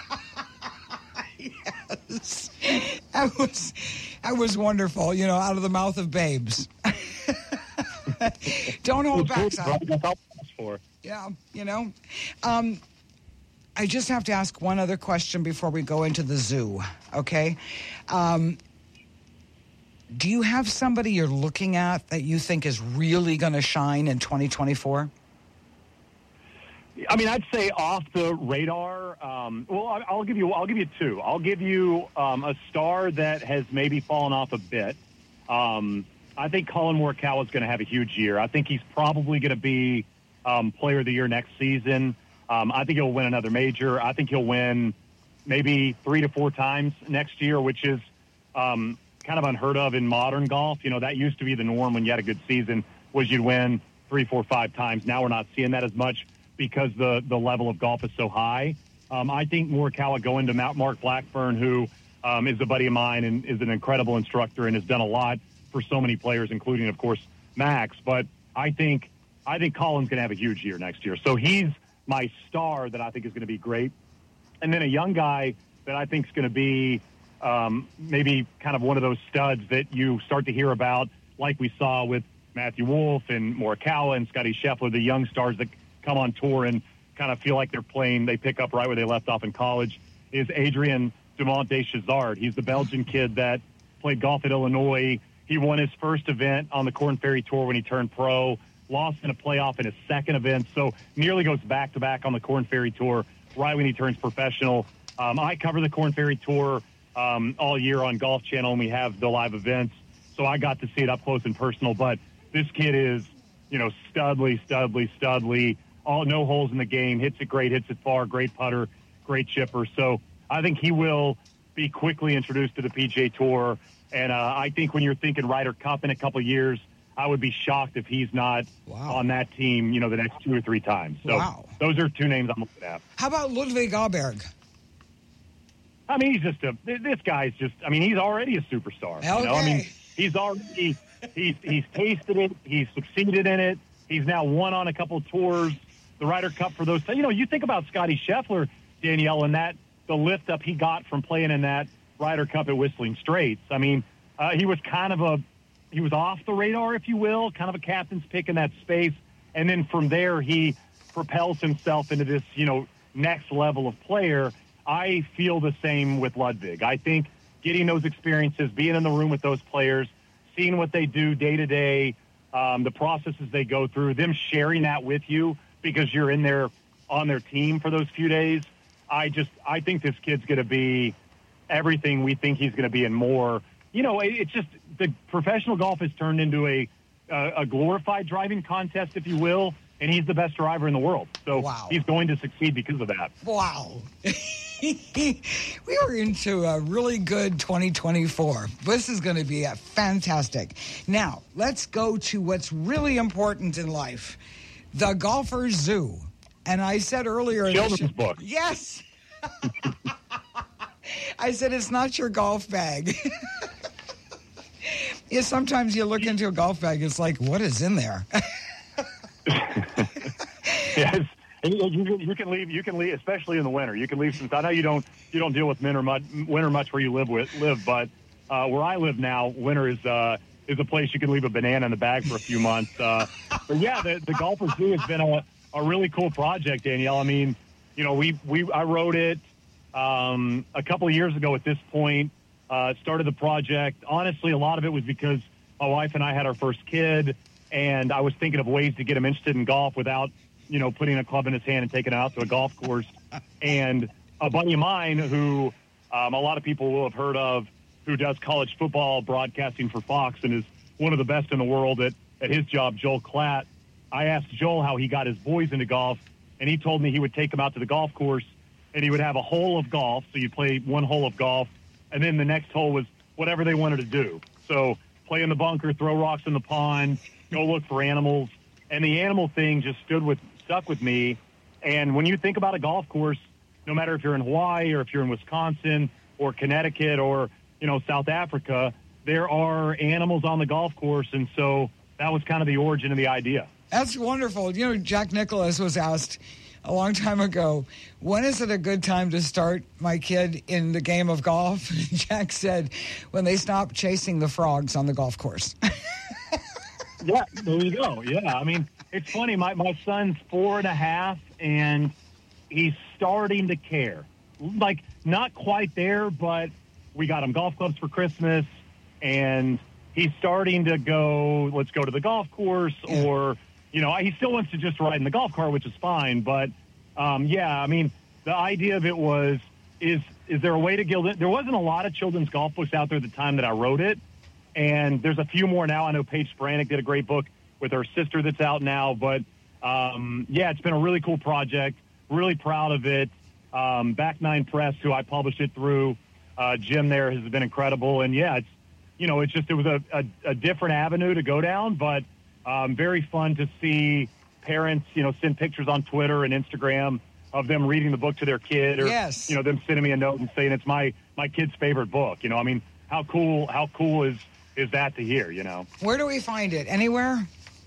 Yes. That was, that was wonderful, you know, out of the mouth of babes. Don't hold back, son. For. Yeah, you know. Um, I just have to ask one other question before we go into the zoo, okay? Um, do you have somebody you're looking at that you think is really going to shine in twenty twenty-four? I mean, I'd say off the radar. Um, well, I'll give you. I'll give you two. I'll give you um, a star that has maybe fallen off a bit. Um, I think Colin Morikawa is going to have a huge year. I think he's probably going to be um, Player of the Year next season. Um, I think he'll win another major. I think he'll win maybe three to four times next year, which is um, kind of unheard of in modern golf. You know, that used to be the norm when you had a good season, was you'd win three, four, five times. Now we're not seeing that as much because the, the level of golf is so high. Um, I think Morikawa going to Mount Mark Blackburn, who um, is a buddy of mine and is an incredible instructor and has done a lot for so many players, including, of course, Max. But I think I think Colin's going to have a huge year next year. So he's my star that I think is going to be great. And then a young guy that I think is going to be um, maybe kind of one of those studs that you start to hear about, like we saw with Matthew Wolff and Morikawa and Scotty Scheffler, the young stars that come on tour and kind of feel like they're playing, they pick up right where they left off in college, is Adrian Dumont Deschazard. He's the Belgian kid that played golf at Illinois. He won his first event on the Korn Ferry Tour when he turned pro, lost in a playoff in his second event, so nearly goes back-to-back on the Korn Ferry Tour right when he turns professional. Um, I cover the Korn Ferry Tour um, all year on Golf Channel, and we have the live events, so I got to see it up close and personal. But this kid is, you know, studly, studly, studly, all no holes in the game, hits it great, hits it far, great putter, great chipper. So I think he will be quickly introduced to the P G A Tour. And uh, I think when you're thinking Ryder Cup in a couple of years, I would be shocked if he's not wow. on that team, you know, the next two or three times. So wow. those are two names I'm looking at. How about Ludwig Aberg? I mean, he's just a, this guy's just, I mean, he's already a superstar. Okay. You know? I mean, he's already, he's, he's tasted it. He's succeeded in it. He's now won on a couple of tours. The Ryder Cup for those, you know, you think about Scotty Scheffler, Danielle, and that, the lift up he got from playing in that Ryder Cup at Whistling Straits. I mean, uh, he was kind of a, he was off the radar, if you will, kind of a captain's pick in that space. And then from there, he propels himself into this, you know, next level of player. I feel the same with Ludwig. I think getting those experiences, being in the room with those players, seeing what they do day to day, um, the processes they go through, them sharing that with you because you're in there on their team for those few days. I just, I think this kid's going to be everything we think he's going to be and more. You know, it, it's just the professional golf has turned into a, uh, a glorified driving contest, if you will, and he's the best driver in the world. So wow. he's going to succeed because of that. Wow. We are into a really good twenty twenty-four. This is going to be a fantastic. Now, let's go to what's really important in life, the Golfer's Zoo. And I said earlier... Children's book. Yes. I said it's not your golf bag. Yeah, sometimes you look into a golf bag, it's like, what is in there? Yes. And you, you, you can leave. You can leave, especially in the winter. You can leave some. I know you don't. You don't deal with winter much. Winter much where you live with live, but uh, where I live now, winter is uh, is a place you can leave a banana in the bag for a few months. Uh, but yeah, the, the Golfer's Zoo has been a, a really cool project, Danielle. I mean, you know, we we I wrote it um, a couple of years ago. At this point, uh, started the project. Honestly, a lot of it was because my wife and I had our first kid, and I was thinking of ways to get him interested in golf without, you know, putting a club in his hand and taking it out to a golf course. And a buddy of mine who um, a lot of people will have heard of, who does college football broadcasting for Fox and is one of the best in the world at, at his job, Joel Klatt. I asked Joel how he got his boys into golf, and he told me he would take them out to the golf course, and he would have a hole of golf, so you'd play one hole of golf, and then the next hole was whatever they wanted to do. So play in the bunker, throw rocks in the pond, go look for animals. And the animal thing just stood with stuck with me. And when you think about a golf course, no matter if you're in Hawaii or if you're in Wisconsin or Connecticut or, you know, South Africa, there are animals on the golf course. And so that was kind of the origin of the idea. That's wonderful. You know, Jack Nicklaus was asked a long time ago, when is it a good time to start my kid in the game of golf? Jack said, when they stop chasing the frogs on the golf course. Yeah, there you go. Yeah, I mean, it's funny. My, my son's four and a half, and he's starting to care. Like, not quite there, but we got him golf clubs for Christmas, and he's starting to go, let's go to the golf course, yeah. or, you know, he still wants to just ride in the golf cart, which is fine. But, um, yeah, I mean, the idea of it was, is is there a way to gild it? There wasn't a lot of children's golf books out there at the time that I wrote it. And there's a few more now. I know Paige Spiranac did a great book with her sister that's out now. But, um, yeah, it's been a really cool project. Really proud of it. Um, Back Nine Press, who I published it through, uh, Jim there has been incredible. And, yeah, it's, you know, it's just it was a, a, a different avenue to go down, but um, very fun to see parents, you know, send pictures on Twitter and Instagram of them reading the book to their kid or, yes. you know, them sending me a note and saying it's my, my kid's favorite book. You know, I mean, how cool, how cool is, is that to hear, you know? Where do we find it? Anywhere?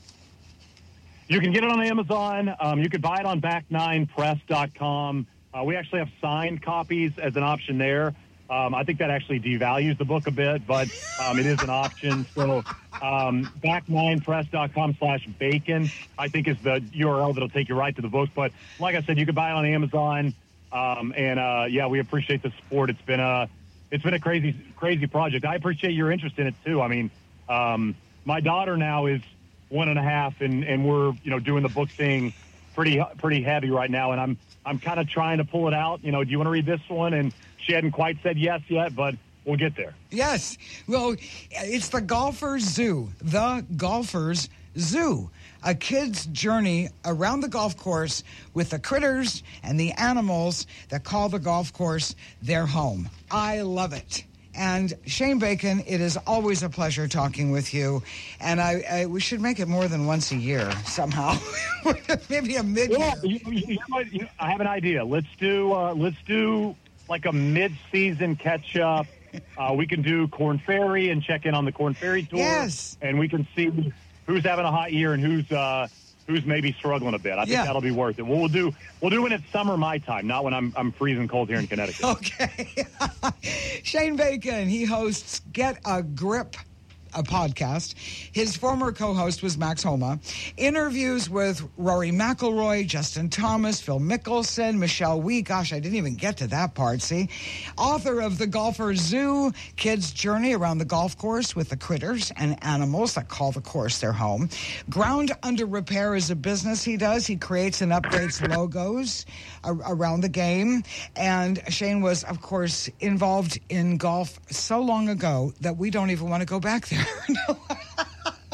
You can get it on Amazon. Um, you could buy it on back nine press dot com. Uh, we actually have signed copies as an option there. Um, I think that actually devalues the book a bit, but um, it is an option. So um, back nine press dot com slash bacon, I think, is the U R L that'll take you right to the book. But like I said, you can buy it on Amazon. Um, and, uh, yeah, we appreciate the support. It's been a... It's been a crazy, crazy project. I appreciate your interest in it too. I mean, um, my daughter now is one and a half, and, and we're you know doing the book thing pretty pretty heavy right now. And I'm I'm kind of trying to pull it out. You know, do you want to read this one? And she hadn't quite said yes yet, but we'll get there. Yes. Well, it's the Golfer's Zoo. The Golfer's Zoo. A kid's journey around the golf course with the critters and the animals that call the golf course their home. I love it. And Shane Bacon, it is always a pleasure talking with you. And I, I we should make it more than once a year somehow. Maybe a mid-year. Yeah, you, you, you, I have an idea. Let's do uh, let's do like a mid-season catch-up. Uh, we can do Corn Ferry and check in on the Corn Ferry tour. Yes. And we can see who's having a hot year and who's uh, who's maybe struggling a bit. I think yeah. that'll be worth it. What we'll do, we'll do when it's summer my time, not when I'm I'm freezing cold here in Connecticut. Okay. Shane Bacon, he hosts Get a Grip, a podcast. His former co-host was Max Homa. Interviews with Rory McIlroy, Justin Thomas, Phil Mickelson, Michelle Wee. Gosh, I didn't even get to that part, see? Author of The Golfer's Zoo, Kids' Journey Around the Golf Course with the Critters and Animals that call the course their home. Ground Under Repair is a business he does. He creates and updates logos ar- around the game. And Shane was, of course, involved in golf so long ago that we don't even want to go back there.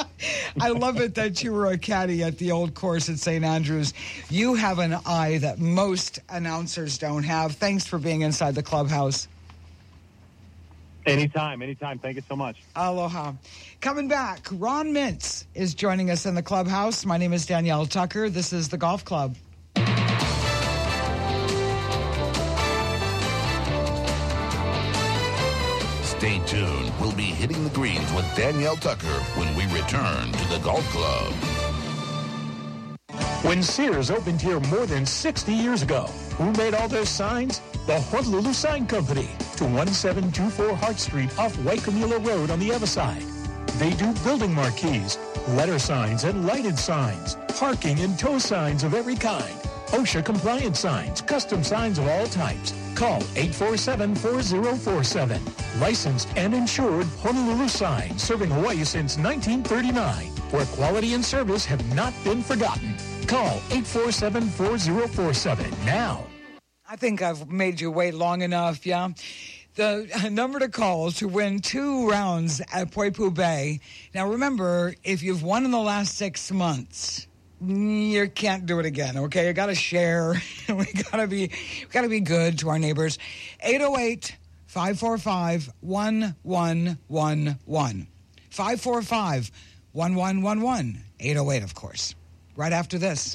I love it that you were a caddy at the old course at Saint Andrews. You have an eye that most announcers don't have. Thanks for being inside the clubhouse. Anytime, anytime. Thank you so much. Aloha. Coming back, Ron Mintz is joining us in the clubhouse. My name is Danielle Tucker. This is the Golf Club. Stay tuned. We'll be hitting the greens with Danielle Tucker when we return to the Golf Club. When Sears opened here more than sixty years ago, who made all those signs? The Honolulu Sign Company, to one seven two four Hart Street off Waikimula Road on the other side. They do building marquees, letter signs and lighted signs, parking and tow signs of every kind, OSHA compliant signs, custom signs of all types. Call eight four seven, four zero four seven. Licensed and insured Honolulu Sign, serving Hawaii since nineteen thirty-nine, where quality and service have not been forgotten. Call eight four seven, four zero four seven now. I think I've made you wait long enough, yeah? The number to call to win two rounds at Poipu Bay. Now, remember, if you've won in the last six months, you can't do it again, okay? You got to share. we got to be we got to be good to our neighbors. eight oh eight, five four five, one one one one. five four five, one one one one. eight oh eight, of course. Right after this.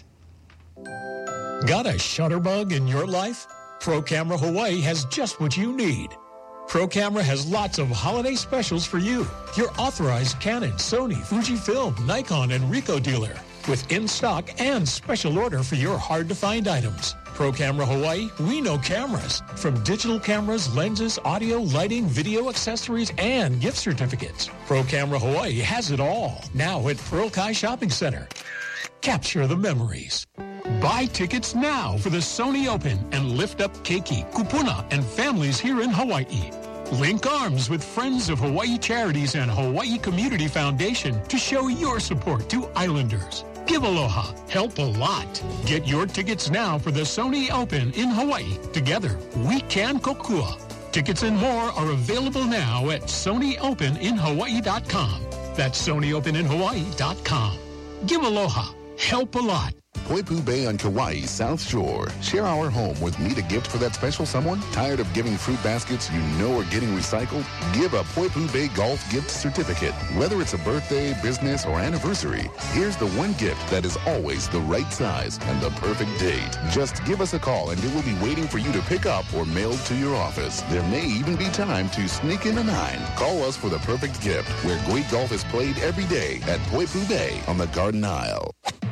Got a shutterbug in your life? Pro Camera Hawaii has just what you need. Pro Camera has lots of holiday specials for you. Your authorized Canon, Sony, Fujifilm, Nikon, and Ricoh dealer with in-stock and special order for your hard-to-find items. Pro Camera Hawaii, we know cameras. From digital cameras, lenses, audio, lighting, video accessories, and gift certificates. Pro Camera Hawaii has it all. Now at Pearl Kai Shopping Center. Capture the memories. Buy tickets now for the Sony Open and lift up Keiki, Kupuna, and families here in Hawaii. Link arms with Friends of Hawaii Charities and Hawaii Community Foundation to show your support to Islanders. Give aloha. Help a lot. Get your tickets now for the Sony Open in Hawaii. Together, we can kokua. Tickets and more are available now at sony open in hawaii dot com. That's sony open in hawaii dot com. Give aloha. Help a lot. Poipu Bay on Kauai's South Shore. Share our home with Need a Gift for that special someone? Tired of giving fruit baskets you know are getting recycled? Give a Poipu Bay Golf gift certificate. Whether it's a birthday, business, or anniversary, here's the one gift that is always the right size and the perfect date. Just give us a call and it will be waiting for you to pick up or mailed to your office. There may even be time to sneak in a nine. Call us for the perfect gift, where great golf is played every day at Poipu Bay on the Garden Isle.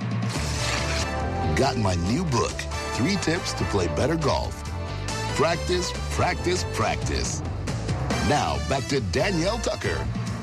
Got my new book, Three Tips to Play Better Golf. Practice, practice, practice. Now, back to Danielle Tucker.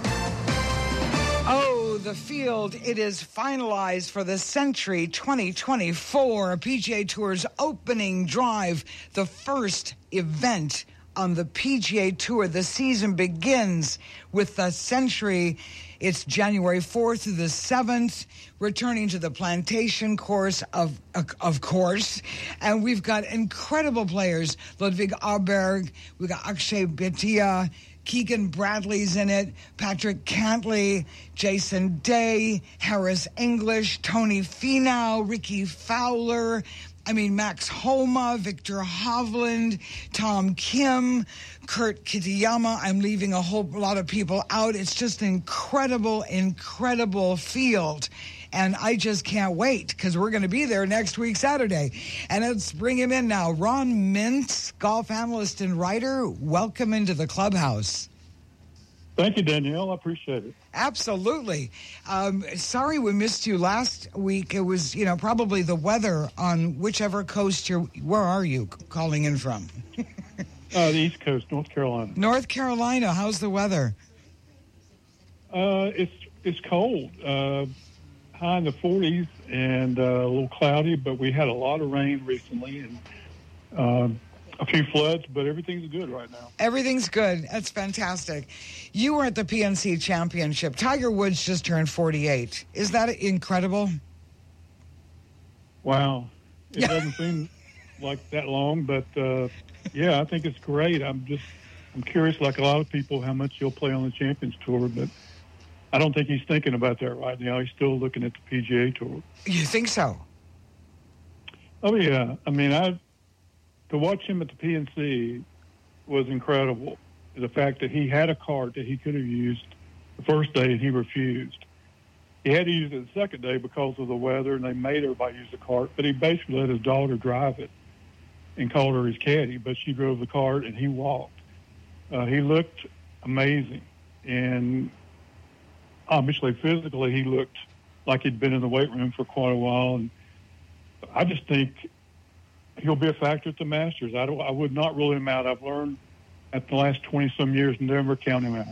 Oh, the field, it is finalized for the Century twenty twenty-four P G A Tour's opening drive, the first event on the P G A Tour. The season begins with the Century. It's January fourth through the seventh, returning to the Plantation course, of of course. And we've got incredible players. Ludwig Aberg, we've got Akshay Bhatia, Keegan Bradley's in it, Patrick Cantley, Jason Day, Harris English, Tony Finau, Ricky Fowler, I mean, Max Homa, Victor Hovland, Tom Kim, Kurt Kitayama. I'm leaving a whole lot of people out. It's just an incredible, incredible field. And I just can't wait because we're going to be there next week, Saturday. And let's bring him in now. Ron Mintz, golf analyst and writer. Welcome into the clubhouse. Thank you, Danielle. I appreciate it. Absolutely. Um, sorry we missed you last week. It was, you know, probably the weather on whichever coast you're, where are you calling in from? uh, the East Coast, North Carolina. North Carolina. How's the weather? Uh, it's, it's cold. Uh, high in the forties and uh, a little cloudy, but we had a lot of rain recently and um, a few floods, but everything's good right now. Everything's good. That's fantastic. You were at the P N C Championship. Tiger Woods just turned forty-eight. Is that incredible? Wow. It doesn't seem like that long, but uh, yeah, I think it's great. I'm just, I'm curious, like a lot of people, how much he'll play on the Champions Tour, but I don't think he's thinking about that right now. He's still looking at the P G A Tour. You think so? Oh, yeah. I mean, I to watch him at the P N C was incredible. The fact that he had a cart that he could have used the first day and he refused. He had to use it the second day because of the weather, and they made everybody use the cart, but he basically let his daughter drive it and called her his caddy, but she drove the cart and he walked. Uh, he looked amazing, and obviously physically he looked like he'd been in the weight room for quite a while, and I just think he'll be a factor at the Masters. I, don't, I would not rule him out. I've learned at the last twenty-some years, never count him out.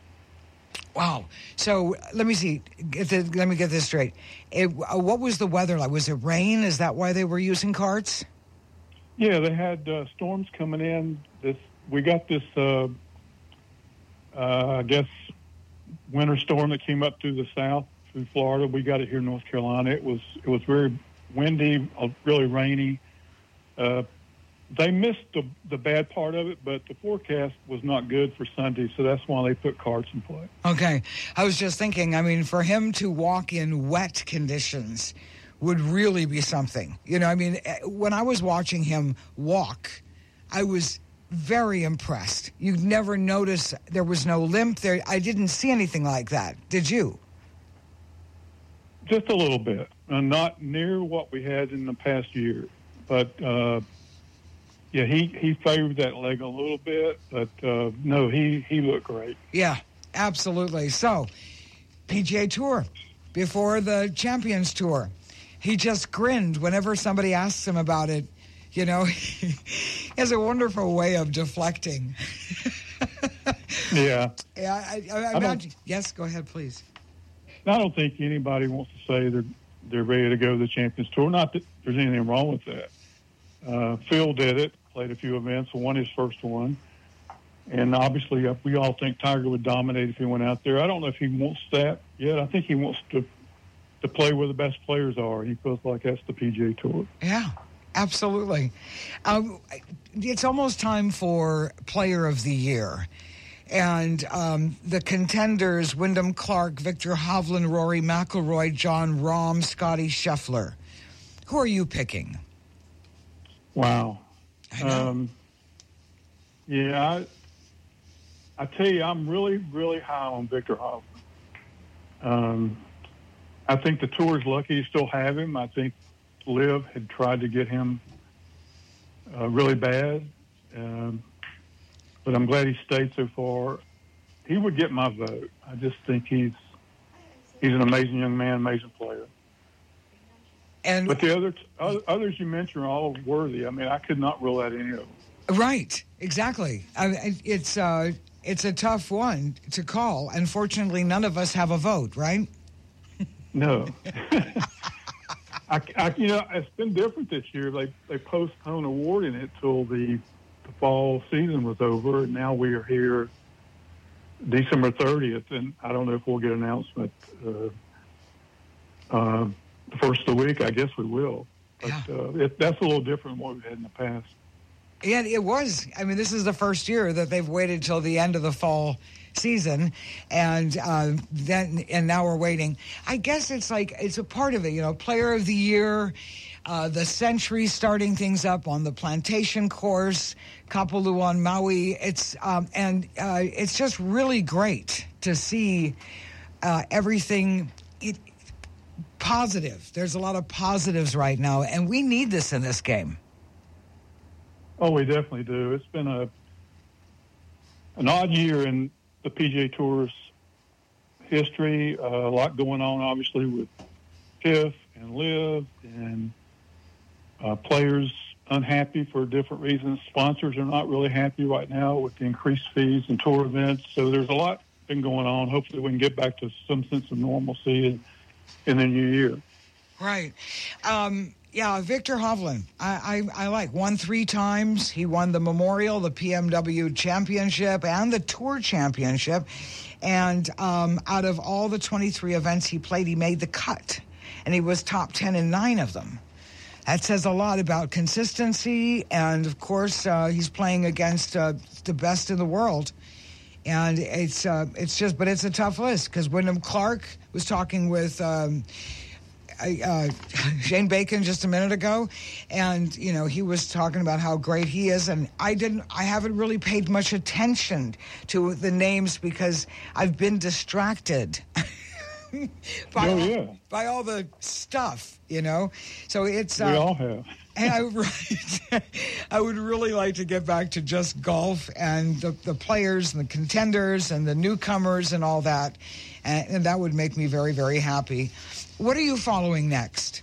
Wow. So let me see. Get the, let me get this straight. It, uh, what was the weather like? Was it rain? Is that why they were using carts? Yeah, they had uh, storms coming in. This we got this, uh, uh, I guess, winter storm that came up through the south, through Florida. We got it here in North Carolina. It was it was very windy, uh, really rainy. Uh, they missed the the bad part of it, but the forecast was not good for Sunday, so that's why they put carts in play. Okay. I was just thinking, I mean, for him to walk in wet conditions would really be something. You know, I mean, when I was watching him walk, I was very impressed. You'd never notice there was no limp there. I didn't see anything like that. Did you? Just a little bit. Uh, not near what we had in the past year. But, uh, yeah, he, he favored that leg a little bit. But, uh, no, he, he looked great. Yeah, absolutely. So, P G A Tour, before the Champions Tour, he just grinned whenever somebody asks him about it. You know, he has a wonderful way of deflecting. Yeah. Yeah, I, I, I imagine. Yes, go ahead, please. I don't think anybody wants to say they're they're ready to go to the Champions Tour. Not that there's anything wrong with that. Uh, Phil did it, played a few events, won his first one. And obviously, uh, we all think Tiger would dominate if he went out there. I don't know if he wants that yet. I think he wants to to play where the best players are. He feels like that's the P G A Tour. Yeah, absolutely. Um, it's almost time for Player of the Year. And um, the contenders, Wyndham Clark, Victor Hovland, Rory McIlroy, Jon Rahm, Scotty Scheffler. Who are you picking? Wow. I know. Um, yeah, I, I tell you, I'm really, really high on Victor Hovland. Um, I think the tour's lucky to still have him. I think Liv had tried to get him uh, really bad. Um, but I'm glad he stayed so far. He would get my vote. I just think he's he's an amazing young man, amazing player. And but the other others you mentioned are all worthy. I mean, I could not rule out any of them. Right, exactly. I, it's uh, it's a tough one to call. Unfortunately, none of us have a vote, right? No. I, I, you know, it's been different this year. They they postponed awarding it till the the fall season was over, and now we are here December thirtieth, and I don't know if we'll get an announcement uh, uh, the first of the week. I guess we will. But yeah. uh, it, that's a little different than what we've had in the past. Yeah, it was. I mean, this is the first year that they've waited till the end of the fall season, and uh, then and now we're waiting. I guess it's like it's a part of it, you know. Player of the Year, uh, the Century starting things up on the Plantation course, Kapalua on Maui. It's um, and uh, it's just really great to see uh, everything. It, positive. There's a lot of positives right now, and we need this in this game. Oh, we definitely do. It's been a an odd year in the P G A Tour's history. Uh, a lot going on, obviously, with Piff and Liv, and uh, players unhappy for different reasons. Sponsors are not really happy right now with the increased fees and tour events. So there's a lot been going on. Hopefully we can get back to some sense of normalcy in, in the new year. Right. Um, yeah, Victor Hovland, I, I, I like. Won three times. He won the Memorial, the P M W Championship, and the Tour Championship. And um, out of all the twenty-three events he played, he made the cut. And he was top ten in nine of them. That says a lot about consistency. And, of course, uh, he's playing against uh, the best in the world And it's uh, it's just, but it's a tough list because Wyndham Clark was talking with um, uh, Shane Bacon just a minute ago, and you know he was talking about how great he is, and I didn't, I haven't really paid much attention to the names because I've been distracted by, oh, yeah. all, by all the stuff, you know. So it's we uh, all have. And I, right, I would really like to get back to just golf and the, the players and the contenders and the newcomers and all that. And, and that would make me very, very happy. What are you following next?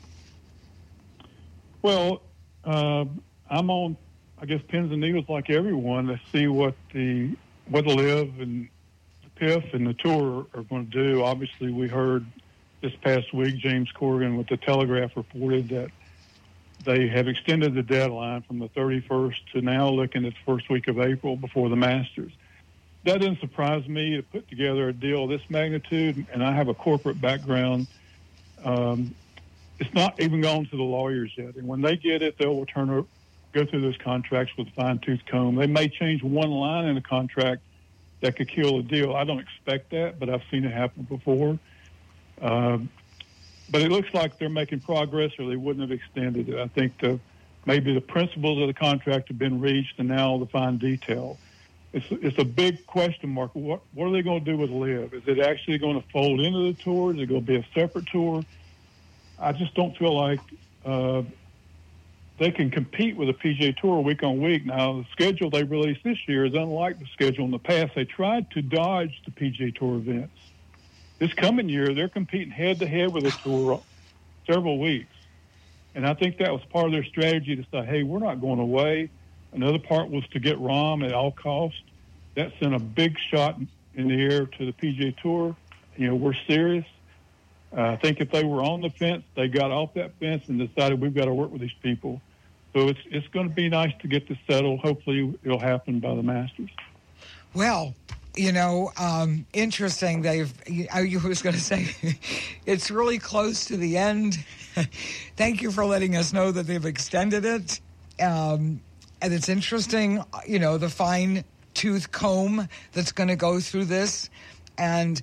Well, uh, I'm on, I guess, pins and needles like everyone to see what the what the Live and the P I F and the Tour are going to do. Obviously, we heard this past week James Corrigan with the Telegraph reported that they have extended the deadline from the thirty-first to now looking at the first week of April before the Masters. That didn't surprise me to put together a deal of this magnitude, and I have a corporate background. Um, it's not even gone to the lawyers yet, and when they get it, they'll turn or go through those contracts with a fine-tooth comb. They may change one line in a contract that could kill a deal. I don't expect that, but I've seen it happen before. Um, But it looks like they're making progress, or they wouldn't have extended it. I think the, maybe the principles of the contract have been reached, and now the fine detail. It's it's a big question mark. What what are they going to do with Live? Is it actually going to fold into the tour? Is it going to be a separate tour? I just don't feel like uh, they can compete with the P G A Tour week on week. Now, the schedule they released this year is unlike the schedule in the past. They tried to dodge the P G A Tour events. This coming year, they're competing head-to-head with the tour several weeks. And I think that was part of their strategy to say, hey, we're not going away. Another part was to get Rahm at all costs. That sent a big shot in the air to the P G A Tour. You know, we're serious. Uh, I think if they were on the fence, they got off that fence and decided we've got to work with these people. So it's it's going to be nice to get this settled. Hopefully it'll happen by the Masters. Well, you know, um, interesting. They've, I was going to say, it's really close to the end. Thank you for letting us know that they've extended it. Um, and it's interesting, you know, the fine tooth comb that's going to go through this. And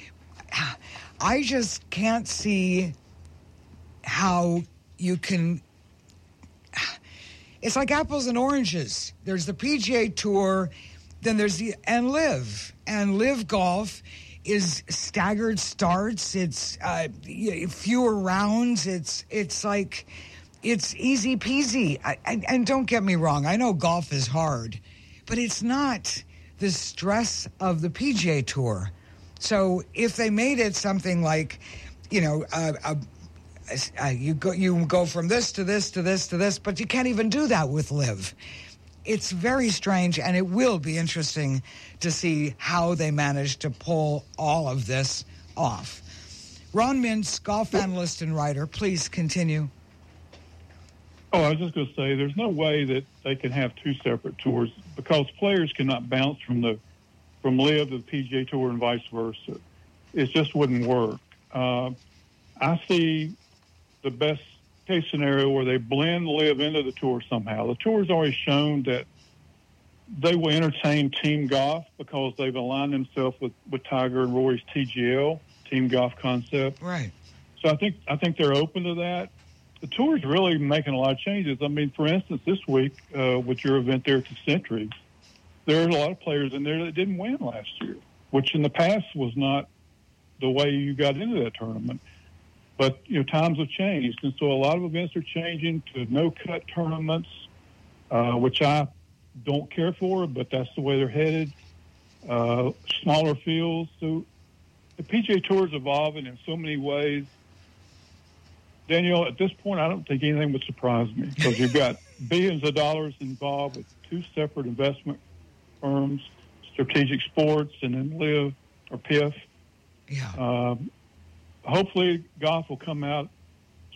I just can't see how you can. It's like apples and oranges. There's the P G A Tour. Then there's the, and Live. And Live Golf is staggered starts. It's uh, fewer rounds. It's it's like, it's easy peasy. I, and, and don't get me wrong, I know golf is hard, but it's not the stress of the P G A Tour. So if they made it something like, you know, uh, uh, uh, you go you go from this to this to this to this, but you can't even do that with Live. It's very strange, and it will be interesting to see how they manage to pull all of this off. Ron Mintz, golf analyst and writer, please continue. Oh, I was just going to say, there's no way that they can have two separate tours because players cannot bounce from the from Live to the P G A Tour and vice versa. It just wouldn't work. Uh, I see the best case scenario where they blend Live into the tour somehow. The tour's already shown that they will entertain team golf because they've aligned themselves with, with Tiger and Rory's T G L, team golf concept. Right. So I think I think they're open to that. The tour's really making a lot of changes. I mean, for instance, this week uh, with your event there at the Century, there are a lot of players in there that didn't win last year, which in the past was not the way you got into that tournament. But, you know, times have changed, and so a lot of events are changing to no-cut tournaments, uh, which I don't care for, but that's the way they're headed. Uh, smaller fields. So the P G A Tour is evolving in so many ways. Danielle, at this point, I don't think anything would surprise me because you've got billions of dollars involved with two separate investment firms, Strategic Sports and then Live or P I F. Yeah. Um, hopefully golf will come out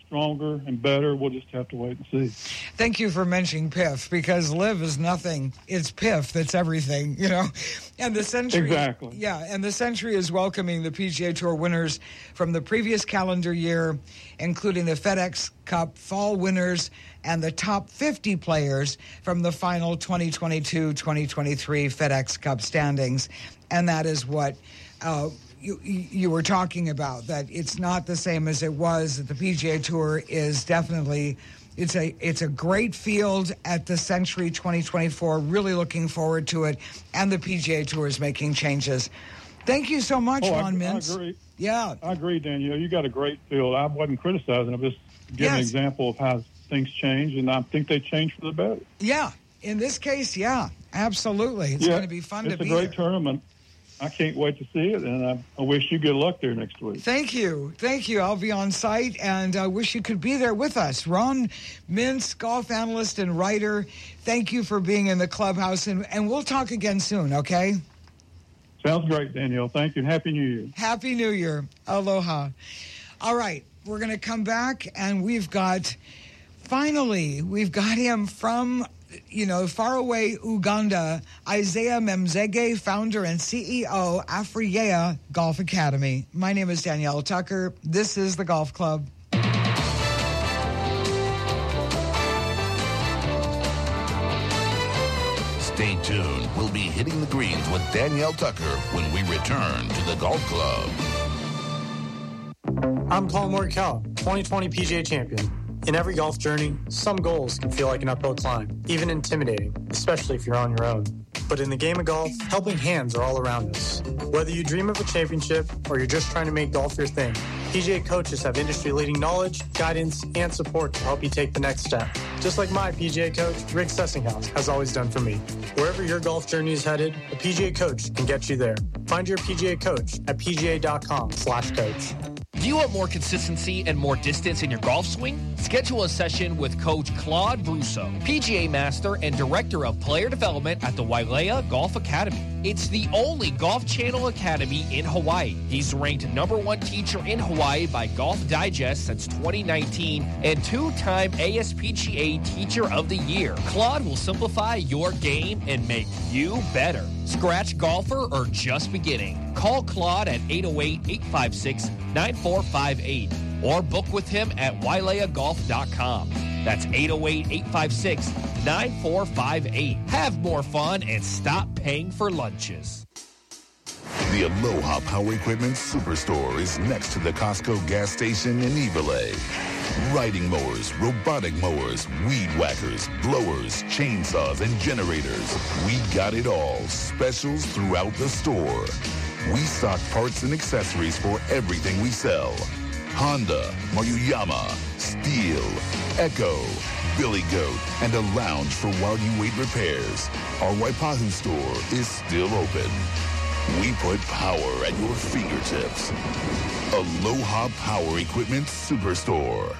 stronger and better. We'll just have to wait and see. Thank you for mentioning P I F, because live is nothing. It's P I F that's everything, you know. And the Century, exactly. Yeah, and the Century is welcoming the P G A Tour winners from the previous calendar year, including the FedEx Cup fall winners and the top fifty players from the final twenty twenty-two twenty twenty-three FedEx Cup standings. And that is what uh, you, you were talking about, that it's not the same as it was. That the P G A Tour is definitely, it's a it's a great field at the Century twenty twenty-four. Really looking forward to it. And the P G A Tour is making changes. Thank you so much, oh, Ron I, Mintz. I agree. Yeah. I agree, Danielle. You got a great field. I wasn't criticizing. I'm just giving Yes. an example of how things change, and I think they change for the better. Yeah. In this case, yeah, absolutely. It's yeah, going to be fun to it's be a great there. tournament. I can't wait to see it, and I, I wish you good luck there next week. Thank you. Thank you. I'll be on site, and I wish you could be there with us. Ron Mintz, golf analyst and writer, thank you for being in the clubhouse, and, and we'll talk again soon, okay? Sounds great, Danielle. Thank you, and Happy New Year. Happy New Year. Aloha. All right, we're going to come back, and we've got, finally, we've got him from, you know, faraway Uganda, Isaiah Memzege, founder and C E O, Afriyea Golf Academy. My name is Danielle Tucker. This is the Golf Club. Stay tuned. We'll be hitting the greens with Danielle Tucker when we return to the Golf Club. I'm Paul Morikawa, twenty twenty P G A champion. In every golf journey, some goals can feel like an uphill climb, even intimidating, especially if you're on your own. But in the game of golf, helping hands are all around us. Whether you dream of a championship or you're just trying to make golf your thing, P G A coaches have industry-leading knowledge, guidance, and support to help you take the next step. Just like my P G A coach, Rick Sessinghaus, has always done for me. Wherever your golf journey is headed, a P G A coach can get you there. Find your P G A coach at pga.com slash coach. Do you want more consistency and more distance in your golf swing? Schedule a session with Coach Claude Brousseau, P G A Master and Director of Player Development at the Wailea Golf Academy. It's the only Golf Channel Academy in Hawaii. He's ranked number one teacher in Hawaii by Golf Digest since twenty nineteen and two-time A S P G A Teacher of the Year. Claude will simplify your game and make you better. Scratch golfer or just beginning? Call Claude at eight oh eight, eight five six, nine four five eight or book with him at wailea golf dot com. That's eight oh eight, eight five six, nine four five eight. Have more fun and stop paying for lunches. The Aloha Power Equipment Superstore is next to the Costco gas station in Iwilei. Riding mowers, robotic mowers, weed whackers, blowers, chainsaws, and generators. We got it all. Specials throughout the store. We stock parts and accessories for everything we sell. Honda, Maruyama, Steel, Echo, Billy Goat, and a lounge for while you wait repairs. Our Waipahu store is still open. We put power at your fingertips. Aloha Power Equipment Superstore.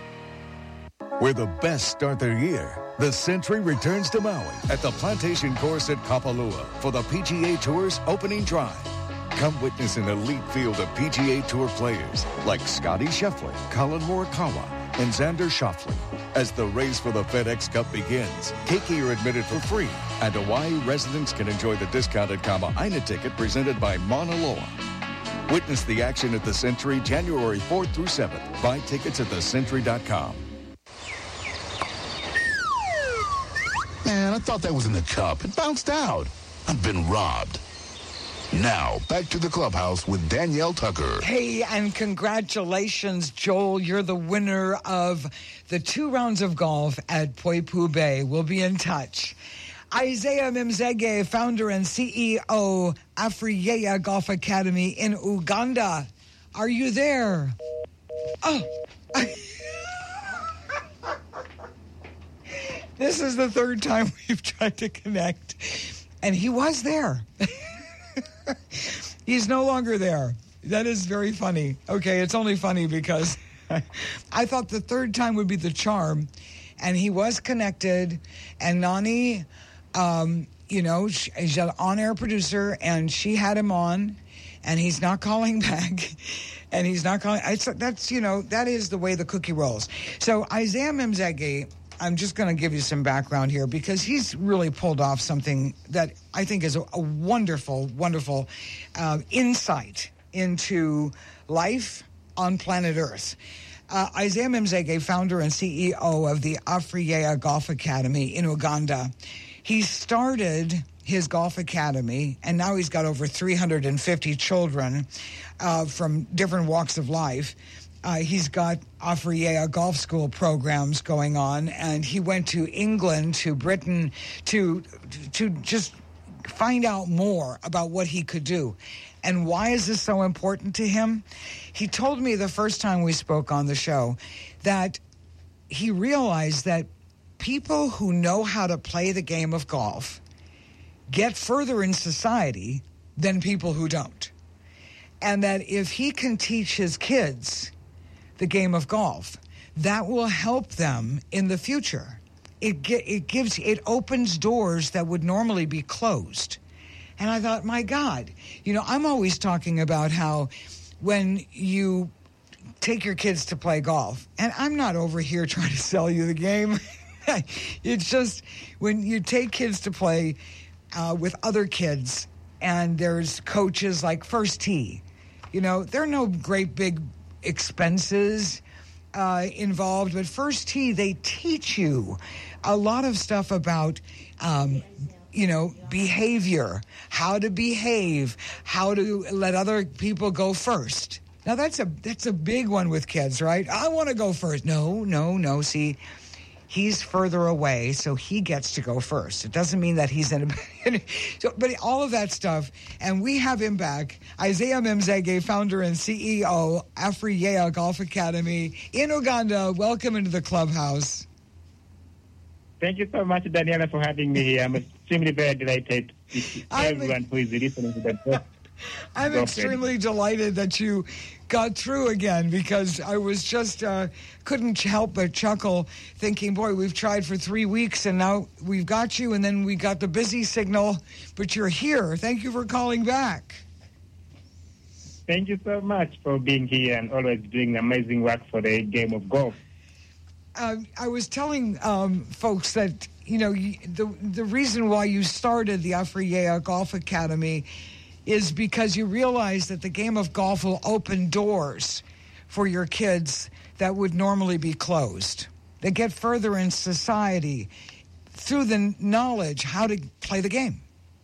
Where the best start their year, the Century returns to Maui at the Plantation Course at Kapalua for the P G A Tour's opening drive. Come witness an elite field of P G A Tour players like Scotty Scheffler, Colin Morikawa, and Xander Schauffele. As the race for the FedEx Cup begins, keiki are admitted for free, and Hawaii residents can enjoy the discounted Kama'aina ticket presented by Mauna Loa. Witness the action at the Century January fourth through seventh. Buy tickets at the century dot com. Man, I thought that was in the cup. It bounced out. I've been robbed. Now, back to the clubhouse with Danielle Tucker. Hey, and congratulations, Joel. You're the winner of the two rounds of golf at Poipu Bay. We'll be in touch. Isaiah Memzege, founder and C E O, Afriyea Golf Academy in Uganda. Are you there? Oh. This is the third time we've tried to connect, and he was there. He's no longer there. That is very funny. Okay, it's only funny because I thought the third time would be the charm, and he was connected, and Nani, um, you know, she's an on-air producer, and she had him on, and he's not calling back. And he's not calling. It's, that's, you know, that is the way the cookie rolls. So Isaiah Mimzege, I'm just going to give you some background here because he's really pulled off something that I think is a, a wonderful, wonderful uh, insight into life on planet Earth. Uh, Isaiah Mimzege, founder and C E O of the Afriyea Golf Academy in Uganda. He started his golf academy, and now he's got over three hundred fifty children uh, from different walks of life. Uh, he's got Afriyea golf school programs going on, and he went to England, to Britain, to to just find out more about what he could do. And why is this so important to him? He told me the first time we spoke on the show that he realized that people who know how to play the game of golf get further in society than people who don't. And that if he can teach his kids the game of golf, that will help them in the future. It ge- it gives, it opens doors that would normally be closed. And I thought, my God, you know, I'm always talking about how when you take your kids to play golf, and I'm not over here trying to sell you the game. It's just when you take kids to play uh, with other kids, and there's coaches like First Tee, you know, there are no great big expenses uh, involved, but First Tee, they teach you a lot of stuff about um, you know, behavior, how to behave, how to let other people go first. Now, that's a that's a big one with kids, right? I want to go first. No, no, no. See, he's further away, so he gets to go first. It doesn't mean that he's in a... so, but all of that stuff, and we have him back, Isaiah Mimzege, founder and C E O, Afriyea Golf Academy in Uganda. Welcome into the clubhouse. Thank you so much, Daniela, for having me here. I'm extremely very delighted with everyone who is listening to the I'm extremely delighted that you got through again, because I was just, uh, couldn't help but chuckle thinking, boy, we've tried for three weeks and now we've got you, and then we got the busy signal, but you're here. Thank you for calling back. Thank you so much for being here and always doing amazing work for the game of golf. Uh, I was telling um, folks that, you know, the the reason why you started the Afriyea Golf Academy is because you realize that the game of golf will open doors for your kids that would normally be closed. They get further in society through the knowledge how to play the game.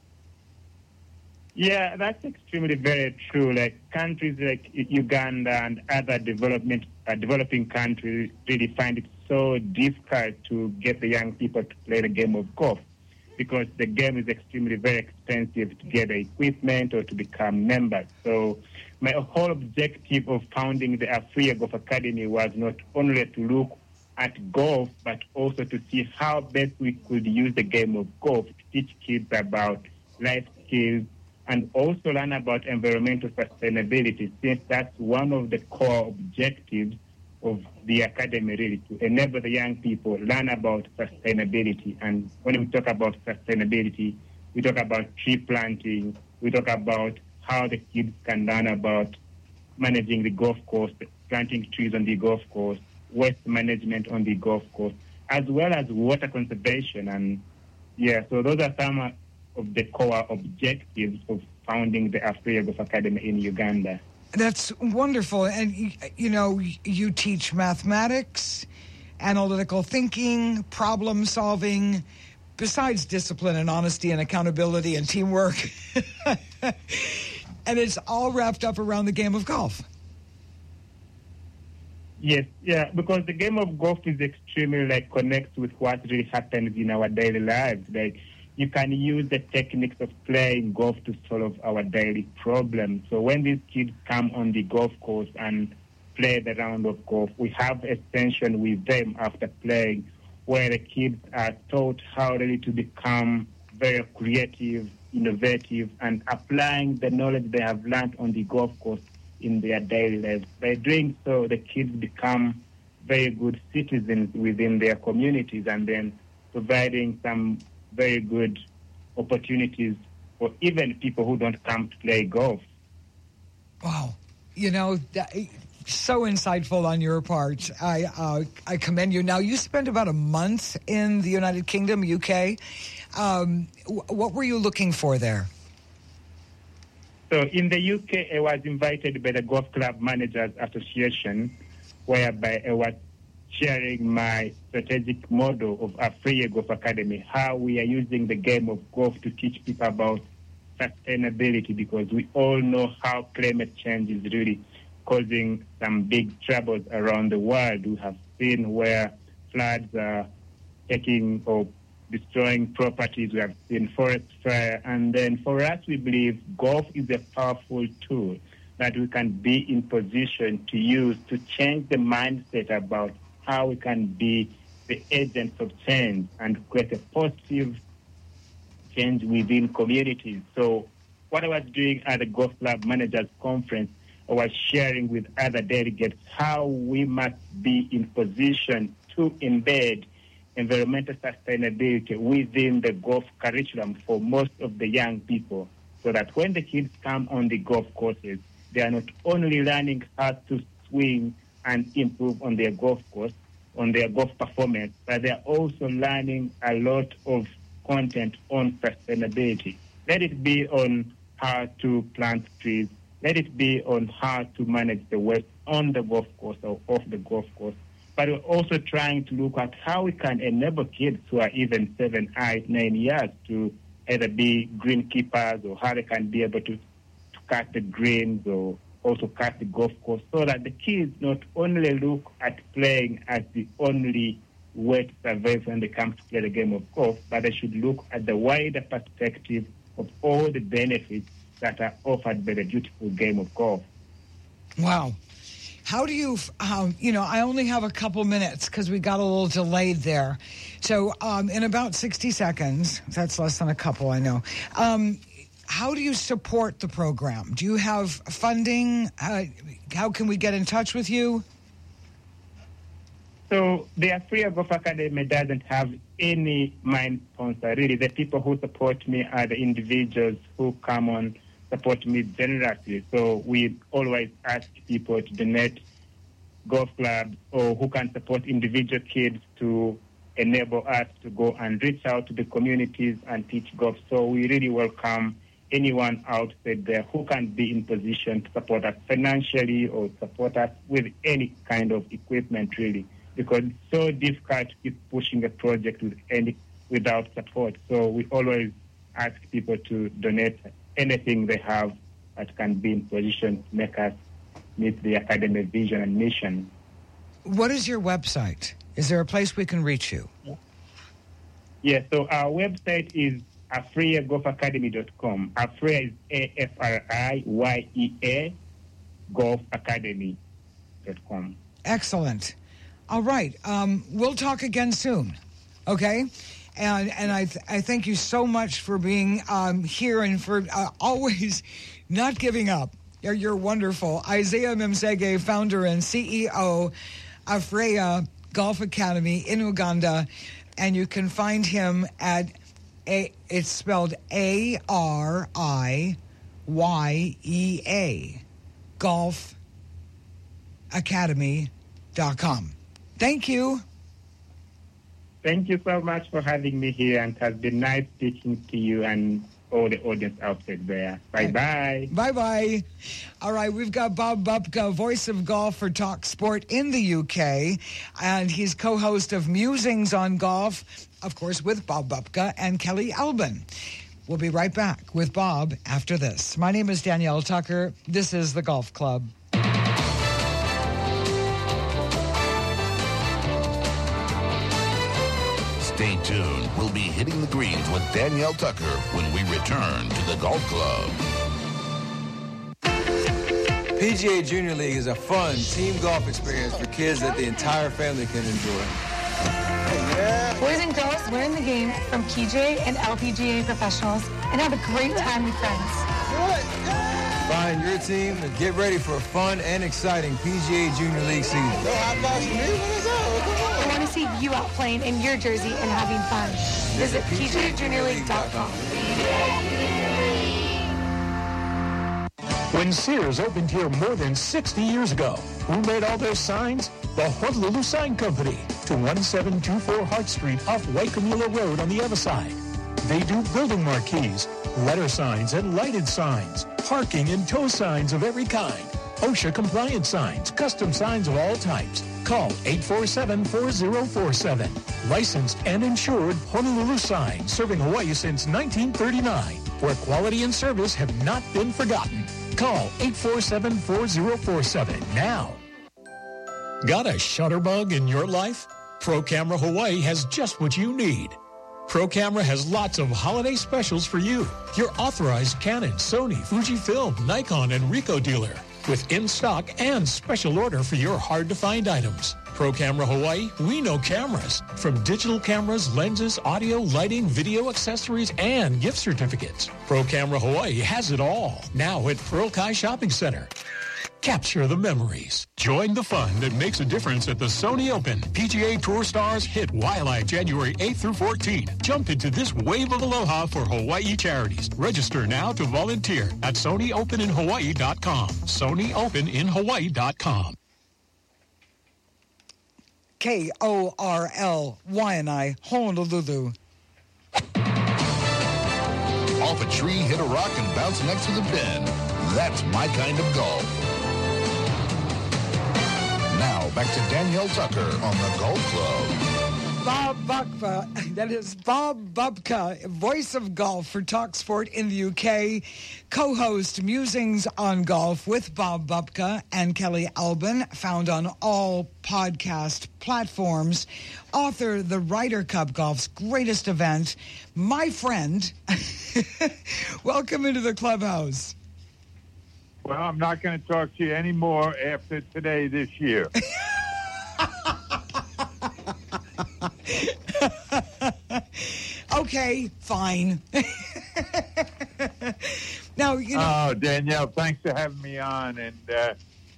Yeah, that's extremely very true. Like countries like Uganda and other development uh, developing countries really find it so difficult to get the young people to play the game of golf because the game is extremely very expensive to get the equipment or to become members. So my whole objective of founding the Afriyea Golf Academy was not only to look at golf, but also to see how best we could use the game of golf to teach kids about life skills and also learn about environmental sustainability, since that's one of the core objectives of the academy, really, to enable the young people learn about sustainability. And when we talk about sustainability, we talk about tree planting, we talk about how the kids can learn about managing the golf course, planting trees on the golf course, waste management on the golf course, as well as water conservation. And yeah, so those are some of the core objectives of founding the Afriyea Golf Academy in Uganda. That's wonderful. And, you know, you teach mathematics, analytical thinking, problem solving, besides discipline and honesty and accountability and teamwork. And it's all wrapped up around the game of golf. Yes, yeah, because the game of golf is extremely, like, connects with what really happens in our daily lives. Like, you can use the techniques of playing golf to solve our daily problems. So when these kids come on the golf course and play the round of golf, we have a session with them after playing where the kids are taught how really to become very creative, innovative, and applying the knowledge they have learned on the golf course in their daily lives. By doing so, the kids become very good citizens within their communities, and then providing some very good opportunities for even people who don't come to play golf. Wow. you know, that, so insightful on your part. I uh, I commend you. Now, you spent about a month in the United Kingdom, U K. Um, w- what were you looking for there? So in the U K, I was invited by the Golf Club Managers Association, whereby I was sharing my strategic model of Afria Golf Academy, how we are using the game of golf to teach people about sustainability, because we all know how climate change is really causing some big troubles around the world. We have seen where floods are taking or destroying properties. We have seen forest fire. And then for us, we believe golf is a powerful tool that we can be in position to use to change the mindset about how we can be the agents of change and create a positive change within communities. So what I was doing at the Golf Club Managers Conference, I was sharing with other delegates how we must be in position to embed environmental sustainability within the golf curriculum for most of the young people, so that when the kids come on the golf courses, they are not only learning how to swing and improve on their golf course, on their golf performance, but they're also learning a lot of content on sustainability. Let it be on how to plant trees. Let it be on how to manage the waste on the golf course or off the golf course. But we're also trying to look at how we can enable kids who are even seven, eight, nine years to either be greenkeepers, or how they can be able to, to cut the greens or also cut the golf course, so that the kids not only look at playing as the only way to survive when they come to play the game of golf, but they should look at the wider perspective of all the benefits that are offered by the beautiful game of golf. Wow. How do you, um, you know, I only have a couple minutes because we got a little delayed there. So um, in about sixty seconds, that's less than a couple, I know. Um, how do you support the program? Do you have funding? Uh, how can we get in touch with you? So the Afria Golf Academy doesn't have any main sponsor, really. The people who support me are the individuals who come on, support me generously. So we always ask people to donate golf clubs, or who can support individual kids to enable us to go and reach out to the communities and teach golf. So we really welcome anyone outside there who can be in position to support us financially or support us with any kind of equipment, really, because it's so difficult to keep pushing a project with any without support. So we always ask people to donate anything they have that can be in position to make us meet the Academy vision and mission. What is your website? Is there a place we can reach you? Yes, yeah, so our website is afria golf academy dot com. Afria is A F R I Y E A, golf academy dot com. Excellent. All right. Um, we'll talk again soon, okay? And and I th- I thank you so much for being um, here and for uh, always not giving up. You're, you're wonderful. Isaiah Mimsege, founder and C E O of Afria Golf Academy in Uganda. And you can find him at, a, it's spelled A R I Y E A, golf academy dot com. Thank you. Thank you so much for having me here, and it has been nice speaking to you and all the audience out there. Bye-bye. Bye-bye. All right, we've got Bob Bupka, voice of golf for Talk Sport in the U K, and he's co-host of Musings on Golf, of course, with Bob Bupka and Kelly Albin. We'll be right back with Bob after this. My name is Danielle Tucker. This is The Golf Club. Stay tuned. We'll be hitting the greens with Danielle Tucker when we return to the Golf Club. P G A Junior League is a fun team golf experience for kids that the entire family can enjoy. Yeah. Boys and girls learn the game from P G A and L P G A professionals and have a great time with friends. Find your team and get ready for a fun and exciting P G A Junior League season. I want to see you out playing in your jersey and having fun. Visit P G A Junior League dot com. When Sears opened here more than sixty years ago, who made all those signs? The Honolulu Sign Company, to one seven two four Hart Street off Waikimula Road on the other side. They do building marquees, letter signs and lighted signs, parking and tow signs of every kind, OSHA compliant signs, custom signs of all types. Call eight four seven, four zero four seven. Licensed and insured Honolulu Sign, serving Hawaii since nineteen thirty-nine, where quality and service have not been forgotten. Call eight four seven, four zero four seven now. Got a shutterbug in your life? Pro Camera Hawaii has just what you need. Pro Camera has lots of holiday specials for you. Your authorized Canon, Sony, Fujifilm, Nikon, and Ricoh dealer, with in-stock and special order for your hard-to-find items. Pro Camera Hawaii, we know cameras. From digital cameras, lenses, audio, lighting, video accessories, and gift certificates. Pro Camera Hawaii has it all. Now at Pearl Kai Shopping Center. Capture the memories. Join the fun that makes a difference at the Sony Open. P G A Tour stars hit Waialae January eighth through fourteenth. Jump into this wave of aloha for Hawaii charities. Register now to volunteer at Sony Open in Hawaii dot com. Sony Open in Hawaii dot com. K O R L, Waianae, Honolulu. Off a tree, hit a rock, and bounce next to the pin. That's my kind of golf. Now, back to Danielle Tucker on the Golf Club. Bob Bubka, that is Bob Bubka, voice of golf for TalkSport in the U K, co-host Musings on Golf with Bob Bubka and Kelly Albin, found on all podcast platforms, author The Ryder Cup Golf's greatest event, my friend. Welcome into the clubhouse. Well, I'm not going to talk to you anymore after today this year. Okay, fine. Now, you know. Oh, Danielle, thanks for having me on. And, uh,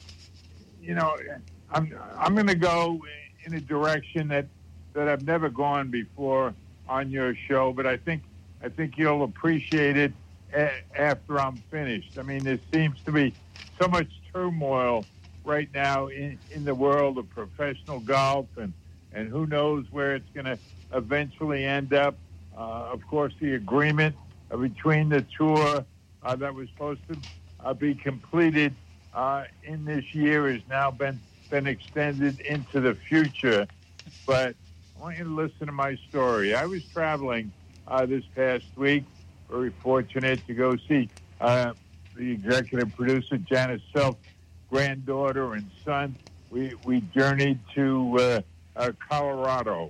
you know, I'm I'm going to go in a direction that, that I've never gone before on your show, but I think I think you'll appreciate it a- after I'm finished. I mean, there seems to be so much turmoil right now in, in the world of professional golf, and, and who knows where it's going to eventually end up. Uh, of course, the agreement uh, between the tour uh, that was supposed to uh, be completed uh, in this year has now been, been extended into the future. But I want you to listen to my story. I was traveling uh, this past week, very fortunate to go see uh, the executive producer, Janice Self's granddaughter and son. We, we journeyed to uh, uh, Colorado,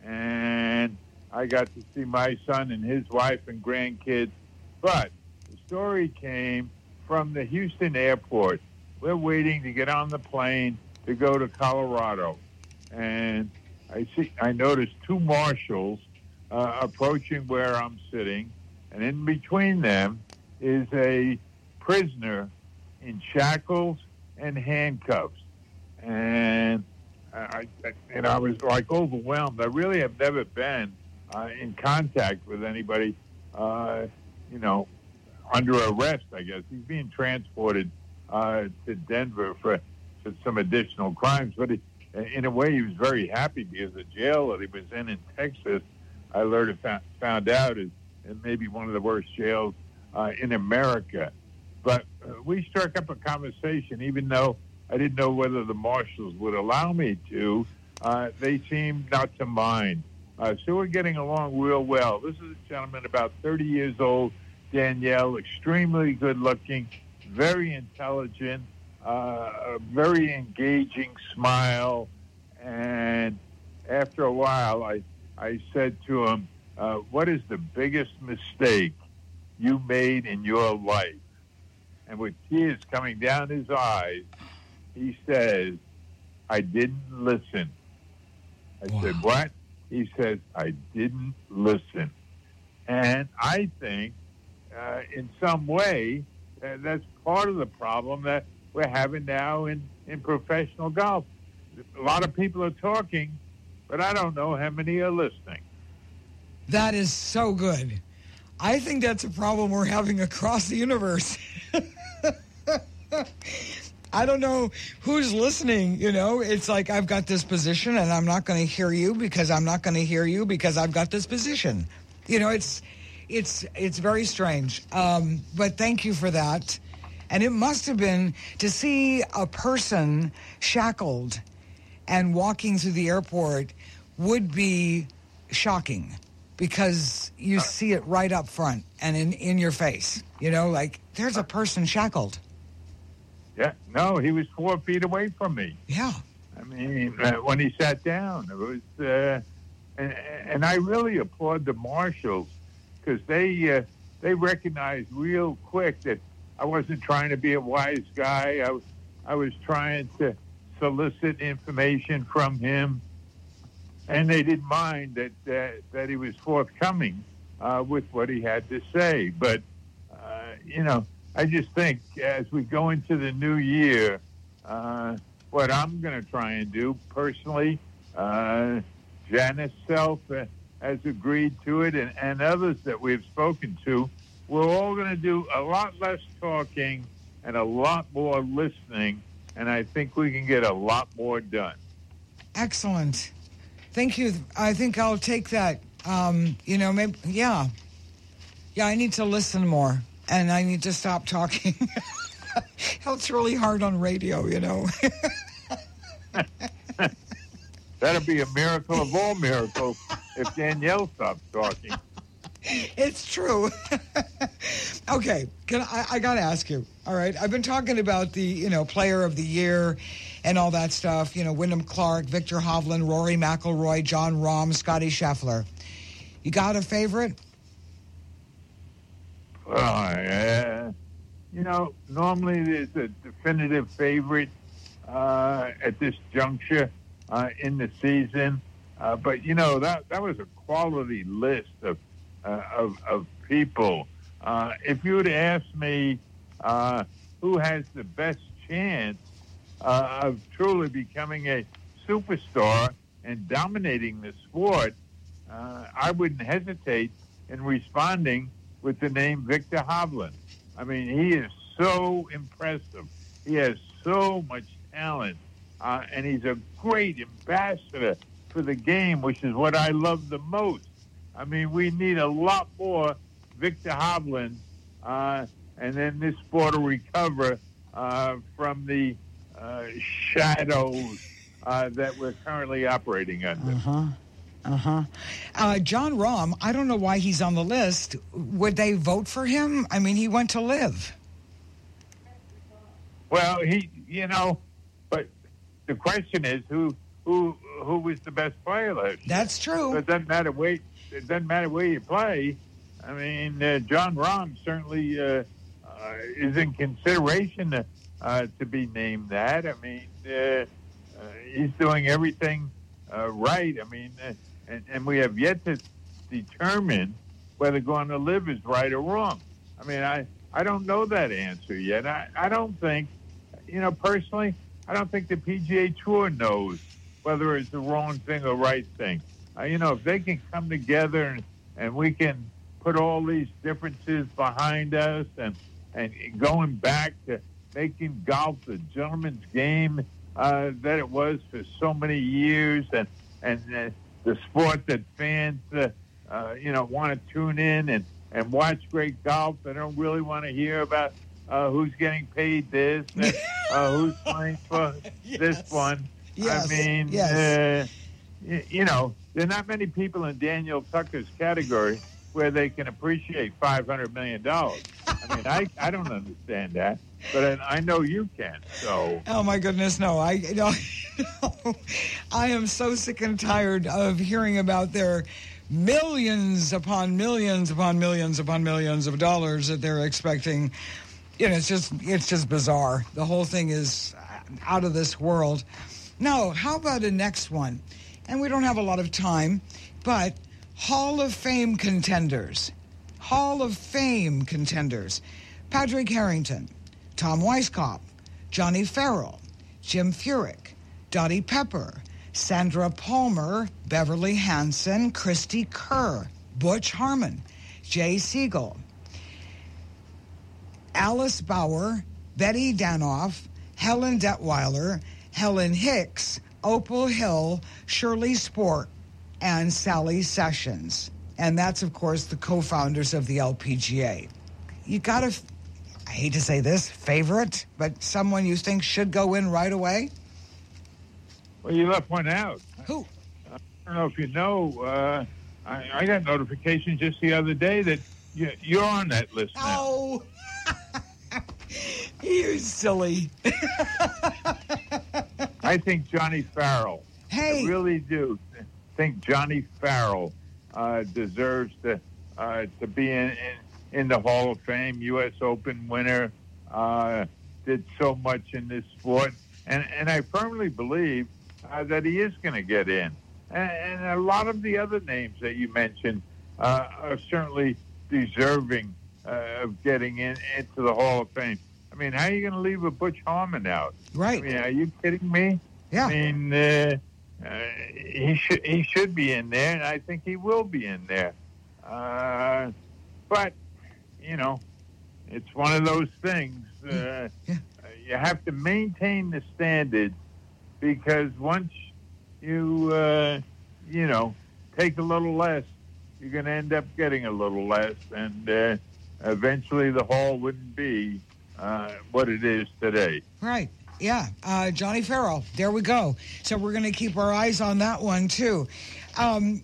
and I got to see my son and his wife and grandkids. But the story came from the Houston airport. We're waiting to get on the plane to go to Colorado. And I see, I noticed two marshals uh, approaching where I'm sitting. And in between them is a prisoner in shackles and handcuffs. And I, I, and I was like overwhelmed. I really have never been uh, in contact with anybody, uh, you know, under arrest, I guess. He's being transported uh, to Denver for, for some additional crimes. But he, in a way, he was very happy because the jail that he was in in Texas, I learned found, found out is maybe one of the worst jails uh, in America. But uh, we struck up a conversation, even though I didn't know whether the marshals would allow me to. Uh, they seemed not to mind. Uh, so we're getting along real well. This is a gentleman about thirty years old, Danielle, extremely good-looking, very intelligent, uh, a very engaging smile. And after a while, I, I said to him, uh, what is the biggest mistake you made in your life? And with tears coming down his eyes, he says, I didn't listen. I wow. said, what? He says, I didn't listen. And I think, uh, in some way, uh, that's part of the problem that we're having now in, in professional golf. A lot of people are talking, but I don't know how many are listening. That is so good. I think that's a problem we're having across the universe. I don't know who's listening, you know. It's like I've got this position and I'm not going to hear you because I'm not going to hear you because I've got this position. You know, it's it's it's very strange. Um, but thank you for that. And it must have been to see a person shackled and walking through the airport would be shocking because you see it right up front and in, in your face. You know, like there's a person shackled. Yeah, no, he was four feet away from me. Yeah. I mean, uh, when he sat down, it was, uh, and, and I really applaud the marshals because they uh, they recognized real quick that I wasn't trying to be a wise guy. I, I was trying to solicit information from him, and they didn't mind that uh, that he was forthcoming uh, with what he had to say. But uh, you know. I just think as we go into the new year, uh, what I'm going to try and do personally, uh, Janice Self uh, has agreed to it, and, and others that we've spoken to, we're all going to do a lot less talking and a lot more listening, and I think we can get a lot more done. Excellent. Thank you. I think I'll take that. Um, you know, maybe, yeah. Yeah, I need to listen more. And I need to stop talking. It's really hard on radio, you know. That'll be a miracle of all miracles if Danielle stops talking. It's true. Okay, can I, I got to ask you, all right? I've been talking about the, you know, player of the year and all that stuff, you know, Wyndham Clark, Victor Hovland, Rory McIlroy, Jon Rahm, Scotty Scheffler. You got a favorite? Oh, uh, you know, normally there's a definitive favorite uh, at this juncture uh, in the season, uh, but you know that that was a quality list of uh, of, of people. Uh, if you would ask me uh, who has the best chance uh, of truly becoming a superstar and dominating the sport, uh, I wouldn't hesitate in responding with the name Victor Hovland. I mean, he is so impressive. He has so much talent, uh, and he's a great ambassador for the game, which is what I love the most. I mean, we need a lot more Victor Hovland, uh, and then this sport will recover uh, from the uh, shadows uh, that we're currently operating under. Uh-huh. Uh-huh. Uh, Jon Rahm, I don't know why he's on the list. Would they vote for him? I mean, he went to live. Well, he, you know, but the question is who who who was the best player last year? That's true. So it doesn't matter where it doesn't matter where you play. I mean, uh, Jon Rahm certainly uh, uh, is in consideration to, uh, to be named that. I mean, uh, uh, he's doing everything uh, right. I mean. Uh, And, and we have yet to determine whether going to live is right or wrong. I mean, I, I don't know that answer yet. I, I don't think, you know, personally, I don't think the P G A Tour knows whether it's the wrong thing or right thing. Uh, you know, if they can come together and, and we can put all these differences behind us and, and going back to making golf the gentleman's game uh, that it was for so many years and, and uh, the sport that fans, uh, uh, you know, want to tune in and, and watch great golf. They don't really want to hear about uh, who's getting paid this, and, uh, who's playing for yes. this one. Yes. I mean, yes. uh, you, you know, there are not many people in Daniel Tucker's category where they can appreciate five hundred million dollars. I mean, I, I don't understand that, but I, I know you can. So. Oh, my goodness, no. I, you know, I am so sick and tired of hearing about their millions upon millions upon millions upon millions of dollars that they're expecting. You know, it's just it's just bizarre. The whole thing is out of this world. No, how about a next one? And we don't have a lot of time, but Hall of Fame contenders. Hall of Fame contenders. Padraig Harrington, Tom Weiskopf, Johnny Farrell, Jim Furyk, Dottie Pepper, Sandra Palmer, Beverly Hansen, Christy Kerr, Butch Harmon, Jay Siegel, Alice Bauer, Betty Danoff, Helen Detweiler, Helen Hicks, Opal Hill, Shirley Sport, and Sally Sessions. And that's, of course, the co-founders of the L P G A. You got to, I hate to say this, favorite, but someone you think should go in right away? Well, you left one out. Who? I don't know if you know. Uh, I, I got notification just the other day that you, you're on that list now. Oh, you're silly. I think Johnny Farrell. Hey. I really do think Johnny Farrell uh, deserves to uh, to be in, in in the Hall of Fame. U S Open winner, uh, did so much in this sport, and and I firmly believe uh, that he is going to get in. And, and a lot of the other names that you mentioned uh, are certainly deserving uh, of getting in into the Hall of Fame. I mean, how are you going to leave a Butch Harmon out? Right. I mean, are you kidding me? Yeah. I mean, uh, uh, he should he should be in there, and I think he will be in there. Uh, but you know, it's one of those things. Uh, yeah. You have to maintain the standards, because once you uh, you know take a little less, you're going to end up getting a little less, and uh, eventually the hall wouldn't be uh, what it is today. Right. Yeah. Uh, Johnny Farrell. There we go. So we're going to keep our eyes on that one, too. Um,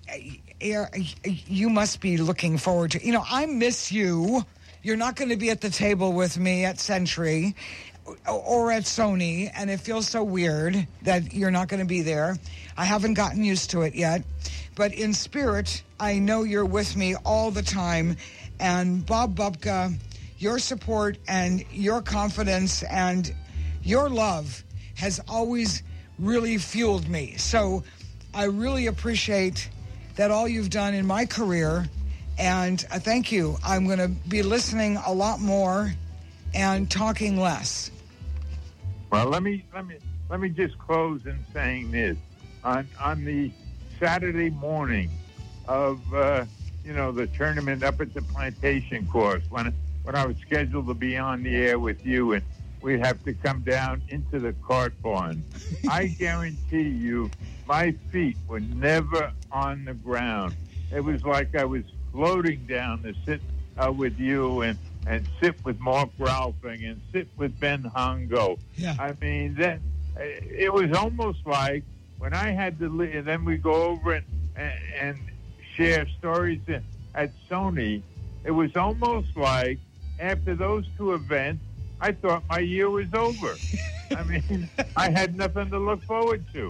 you must be looking forward to, you know, I miss you. You're not going to be at the table with me at Century or at Sony, and it feels so weird that you're not going to be there. I haven't gotten used to it yet. But in spirit, I know you're with me all the time. And Bob Bubka, your support and your confidence and your love has always really fueled me. So I really appreciate that all you've done in my career. And uh, thank you. I'm going to be listening a lot more and talking less. Well, let me let me let me just close in saying this. On on the Saturday morning of uh, you know the tournament up at the Plantation Course, when when I was scheduled to be on the air with you, and we'd have to come down into the cart barn, I guarantee you, my feet were never on the ground. It was like I was floating down to sit uh, with you and, and sit with Mark Ralphing and sit with Ben Hongo. Yeah. I mean, that it was almost like when I had to leave, and then we go over and, and, and share stories at Sony, it was almost like after those two events, I thought my year was over. I mean, I had nothing to look forward to.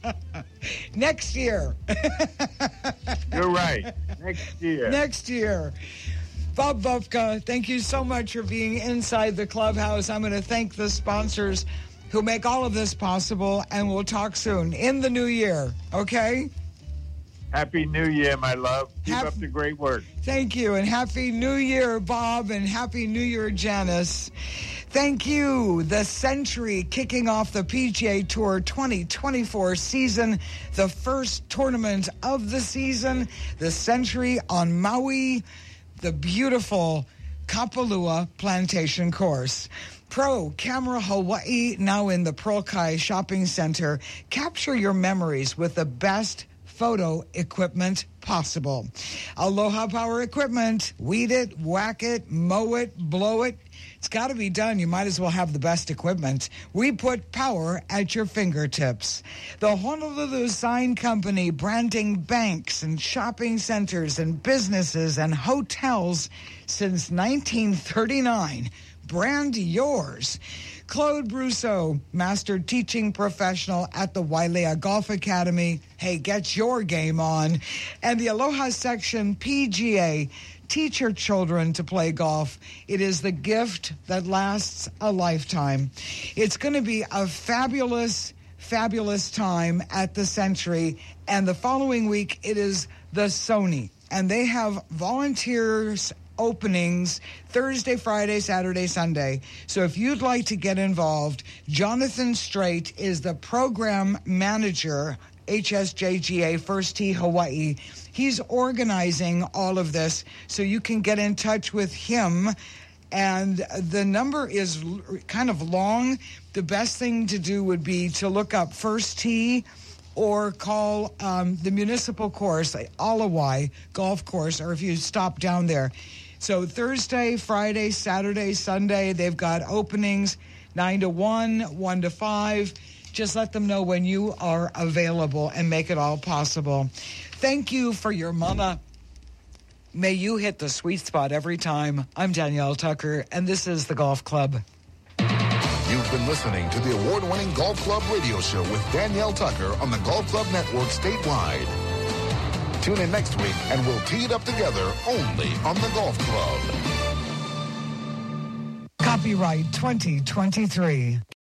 Next year. You're right. Next year. Next year. Bob Bubka, thank you so much for being inside the clubhouse. I'm going to thank the sponsors who make all of this possible, and we'll talk soon in the new year, okay? Happy New Year, my love. Keep Happy, up the great work. Thank you, and Happy New Year, Bob, and Happy New Year, Janice. Thank you. The Century kicking off the P G A Tour twenty twenty-four season, the first tournament of the season, the Century on Maui, the beautiful Kapalua Plantation Course. Pro Camera Hawaii, now in the Pearl Kai Shopping Center. Capture your memories with the best photo equipment possible. Aloha Power Equipment. Weed it, whack it, mow it, blow it. It's got to be done. You might as well have the best equipment. We put power at your fingertips. The Honolulu Sign Company, branding banks and shopping centers and businesses and hotels since nineteen thirty-nine. Brand yours. Claude Brousseau, master teaching professional at the Wailea Golf Academy. Hey, get your game on. And the Aloha Section P G A. Teach your children to play golf. It is the gift that lasts a lifetime. It's going to be a fabulous, fabulous time at the Century. And the following week, it is the Sony. And they have volunteers openings Thursday, Friday, Saturday, Sunday. So if you'd like to get involved, Jonathan Strait is the program manager, H S J G A First Tee Hawaii. He's organizing all of this, so you can get in touch with him And the number is l- kind of long. The best thing to do would be to look up First Tee or call um, the municipal course, Alawai Golf Course, or if you stop down there. So Thursday, Friday, Saturday, Sunday, they've got openings nine to one, one to five. Just let them know when you are available and make it all possible. Thank you for your mana. May you hit the sweet spot every time. I'm Danielle Tucker, and this is the Golf Club. You've been listening to the award-winning Golf Club radio show with Danielle Tucker on the Golf Club Network statewide. Tune in next week, and we'll tee it up together only on the Golf Club. Copyright twenty twenty-three.